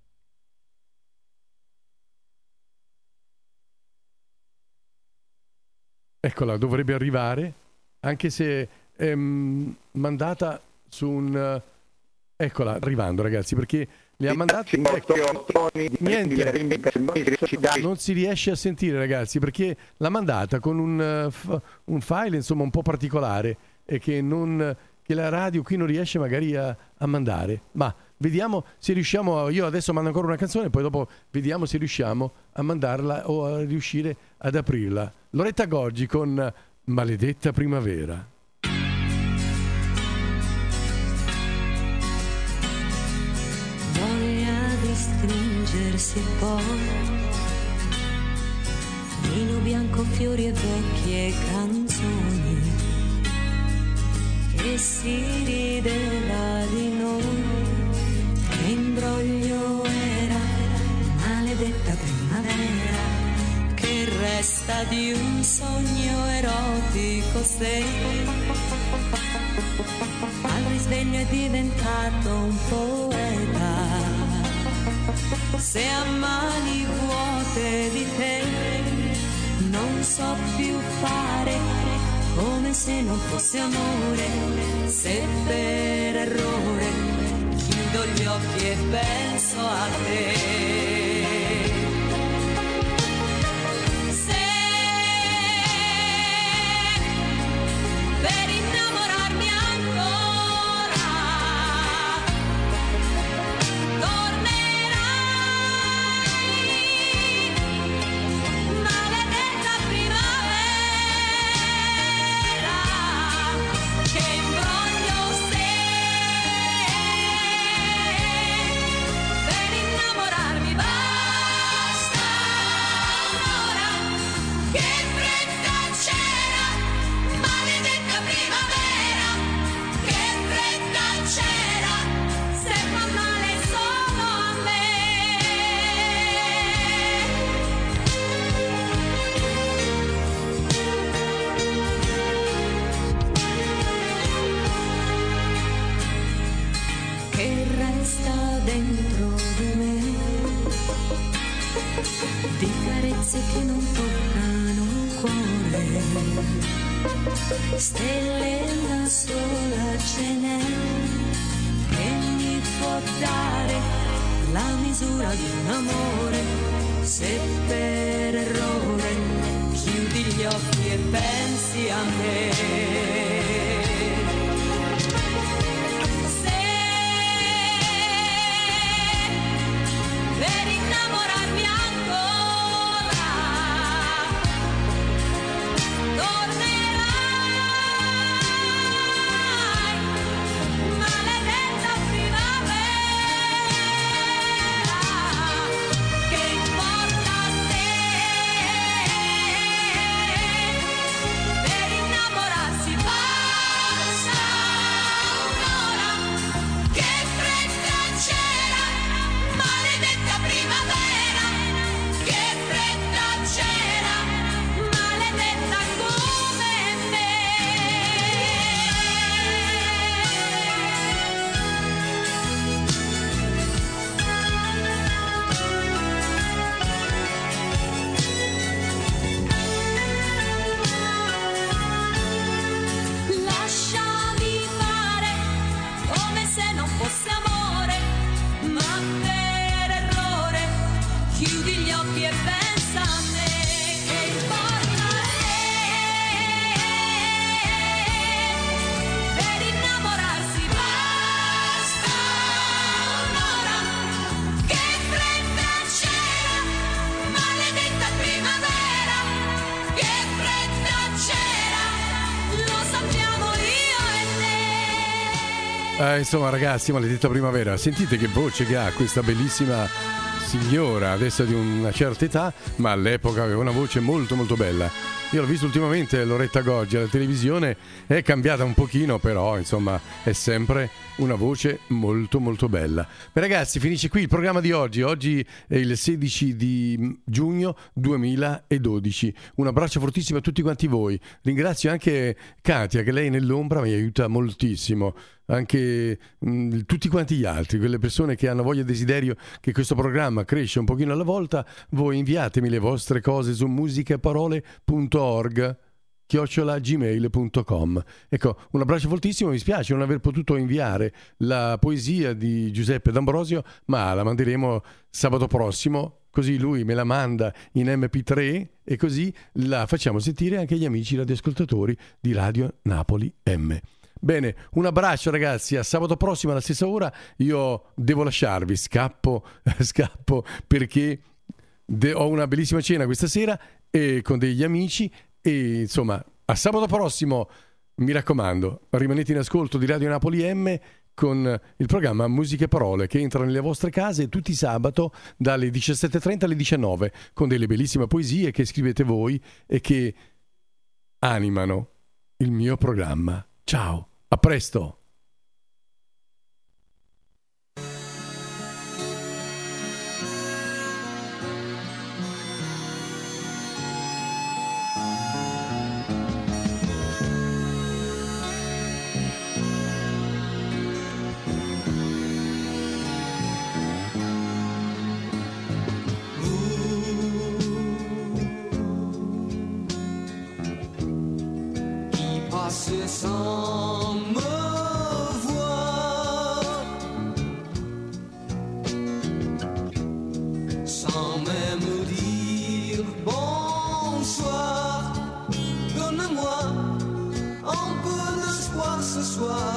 Eccola, dovrebbe arrivare, anche se è mh, mandata su un... Eccola, arrivando, ragazzi, perché le ha mandate... Ecco, niente, non si riesce a sentire, ragazzi, perché l'ha mandata con un, uh, un file, insomma, un po' particolare e che, non, che la radio qui non riesce magari a, a mandare. Ma vediamo se riusciamo... Io adesso mando ancora una canzone, poi dopo vediamo se riusciamo a mandarla o a riuscire ad aprirla. Loretta Goggi con Maledetta Primavera. Stringersi poi vino bianco, fiori e vecchie canzoni, e si rideva di noi. Che imbroglio era, maledetta primavera, che resta di un sogno erotico se al risveglio è diventato un poeta. Se a mani vuote di te non so più fare come se se non fosse amore, se per errore chiudo gli occhi e penso a te. Per innamorarmi ancora tornerai, maledetta primavera, che imbroglio sei. Per innamorarmi basta un'ora, che fretta c'era, maledetta primavera, che fretta c'era, se fa male solo a me. Che resta dentro di me, di carezze che non toccano il cuore, stelle una sola ce n'è, che mi può dare la misura di un amore, se per errore chiudi gli occhi e pensi a me. Se per innamorarmi ancora tornerai, maledetta primavera, che importa se per innamorarsi basta un'ora, che fretta c'era, maledetta primavera, che fretta c'era, maledetta come me. Lasciami fare come se non fosse amore, ma per errore chiudi gli occhi e pensa a me. Che importa per innamorarsi basta un'ora, che fretta c'era, maledetta primavera, che fretta c'era, lo sappiamo io e te. Eh, insomma ragazzi, maledetta primavera, sentite che voce che ha questa bellissima signora, adesso di una certa età, ma all'epoca aveva una voce molto molto bella. Io l'ho visto ultimamente, Loretta Goggi alla televisione, è cambiata un pochino, però insomma è sempre una voce molto molto bella. Beh ragazzi, finisce qui il programma di oggi. Oggi è il sedici di giugno duemiladodici. Un abbraccio fortissimo a tutti quanti voi. Ringrazio anche Katia, che lei nell'ombra mi aiuta moltissimo. Anche mh, tutti quanti gli altri, quelle persone che hanno voglia e desiderio che questo programma cresce un pochino alla volta, voi inviatemi le vostre cose su musicaeparole punto org chiocciola gmail punto com. Ecco, un abbraccio fortissimo. Mi spiace non aver potuto inviare la poesia di Giuseppe D'Ambrosio, ma la manderemo sabato prossimo, così lui me la manda in emme pi tre e così la facciamo sentire anche agli amici radioascoltatori di Radio Napoli M. Bene, un abbraccio ragazzi, a sabato prossimo alla stessa ora. Io devo lasciarvi, scappo, scappo perché de- ho una bellissima cena questa sera e con degli amici e insomma a sabato prossimo, mi raccomando, rimanete in ascolto di Radio Napoli M con il programma Musica e Parole che entra nelle vostre case tutti i sabato dalle diciassette e trenta alle diciannove con delle bellissime poesie che scrivete voi e che animano il mio programma. Ciao, a presto! Chi passa sans me voir, sans même dire bonsoir. Donne-moi un peu d'espoir ce soir.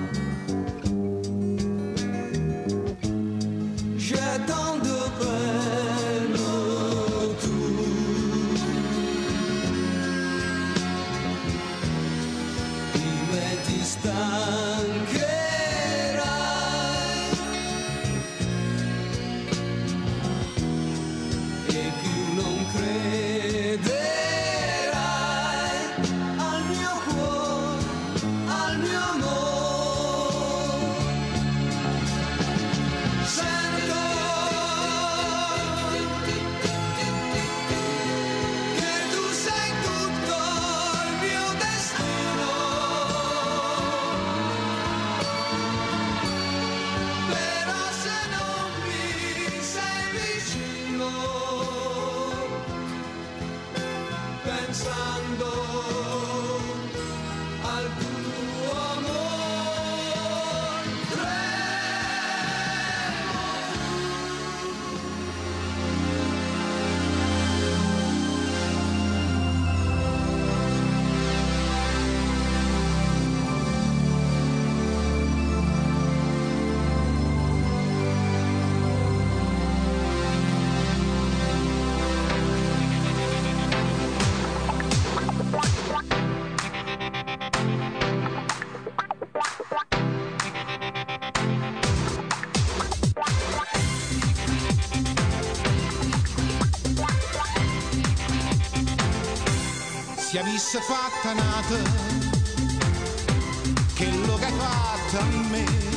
J'ai tant de peine autour, chi me ti stancherai e più non crederai al mio cuore, al mio amore. Sento che tu sei tutto il mio destino, però se non mi sei vicino, pensando al tuo amore, si avesse fatta nata che lo che hai fatto a me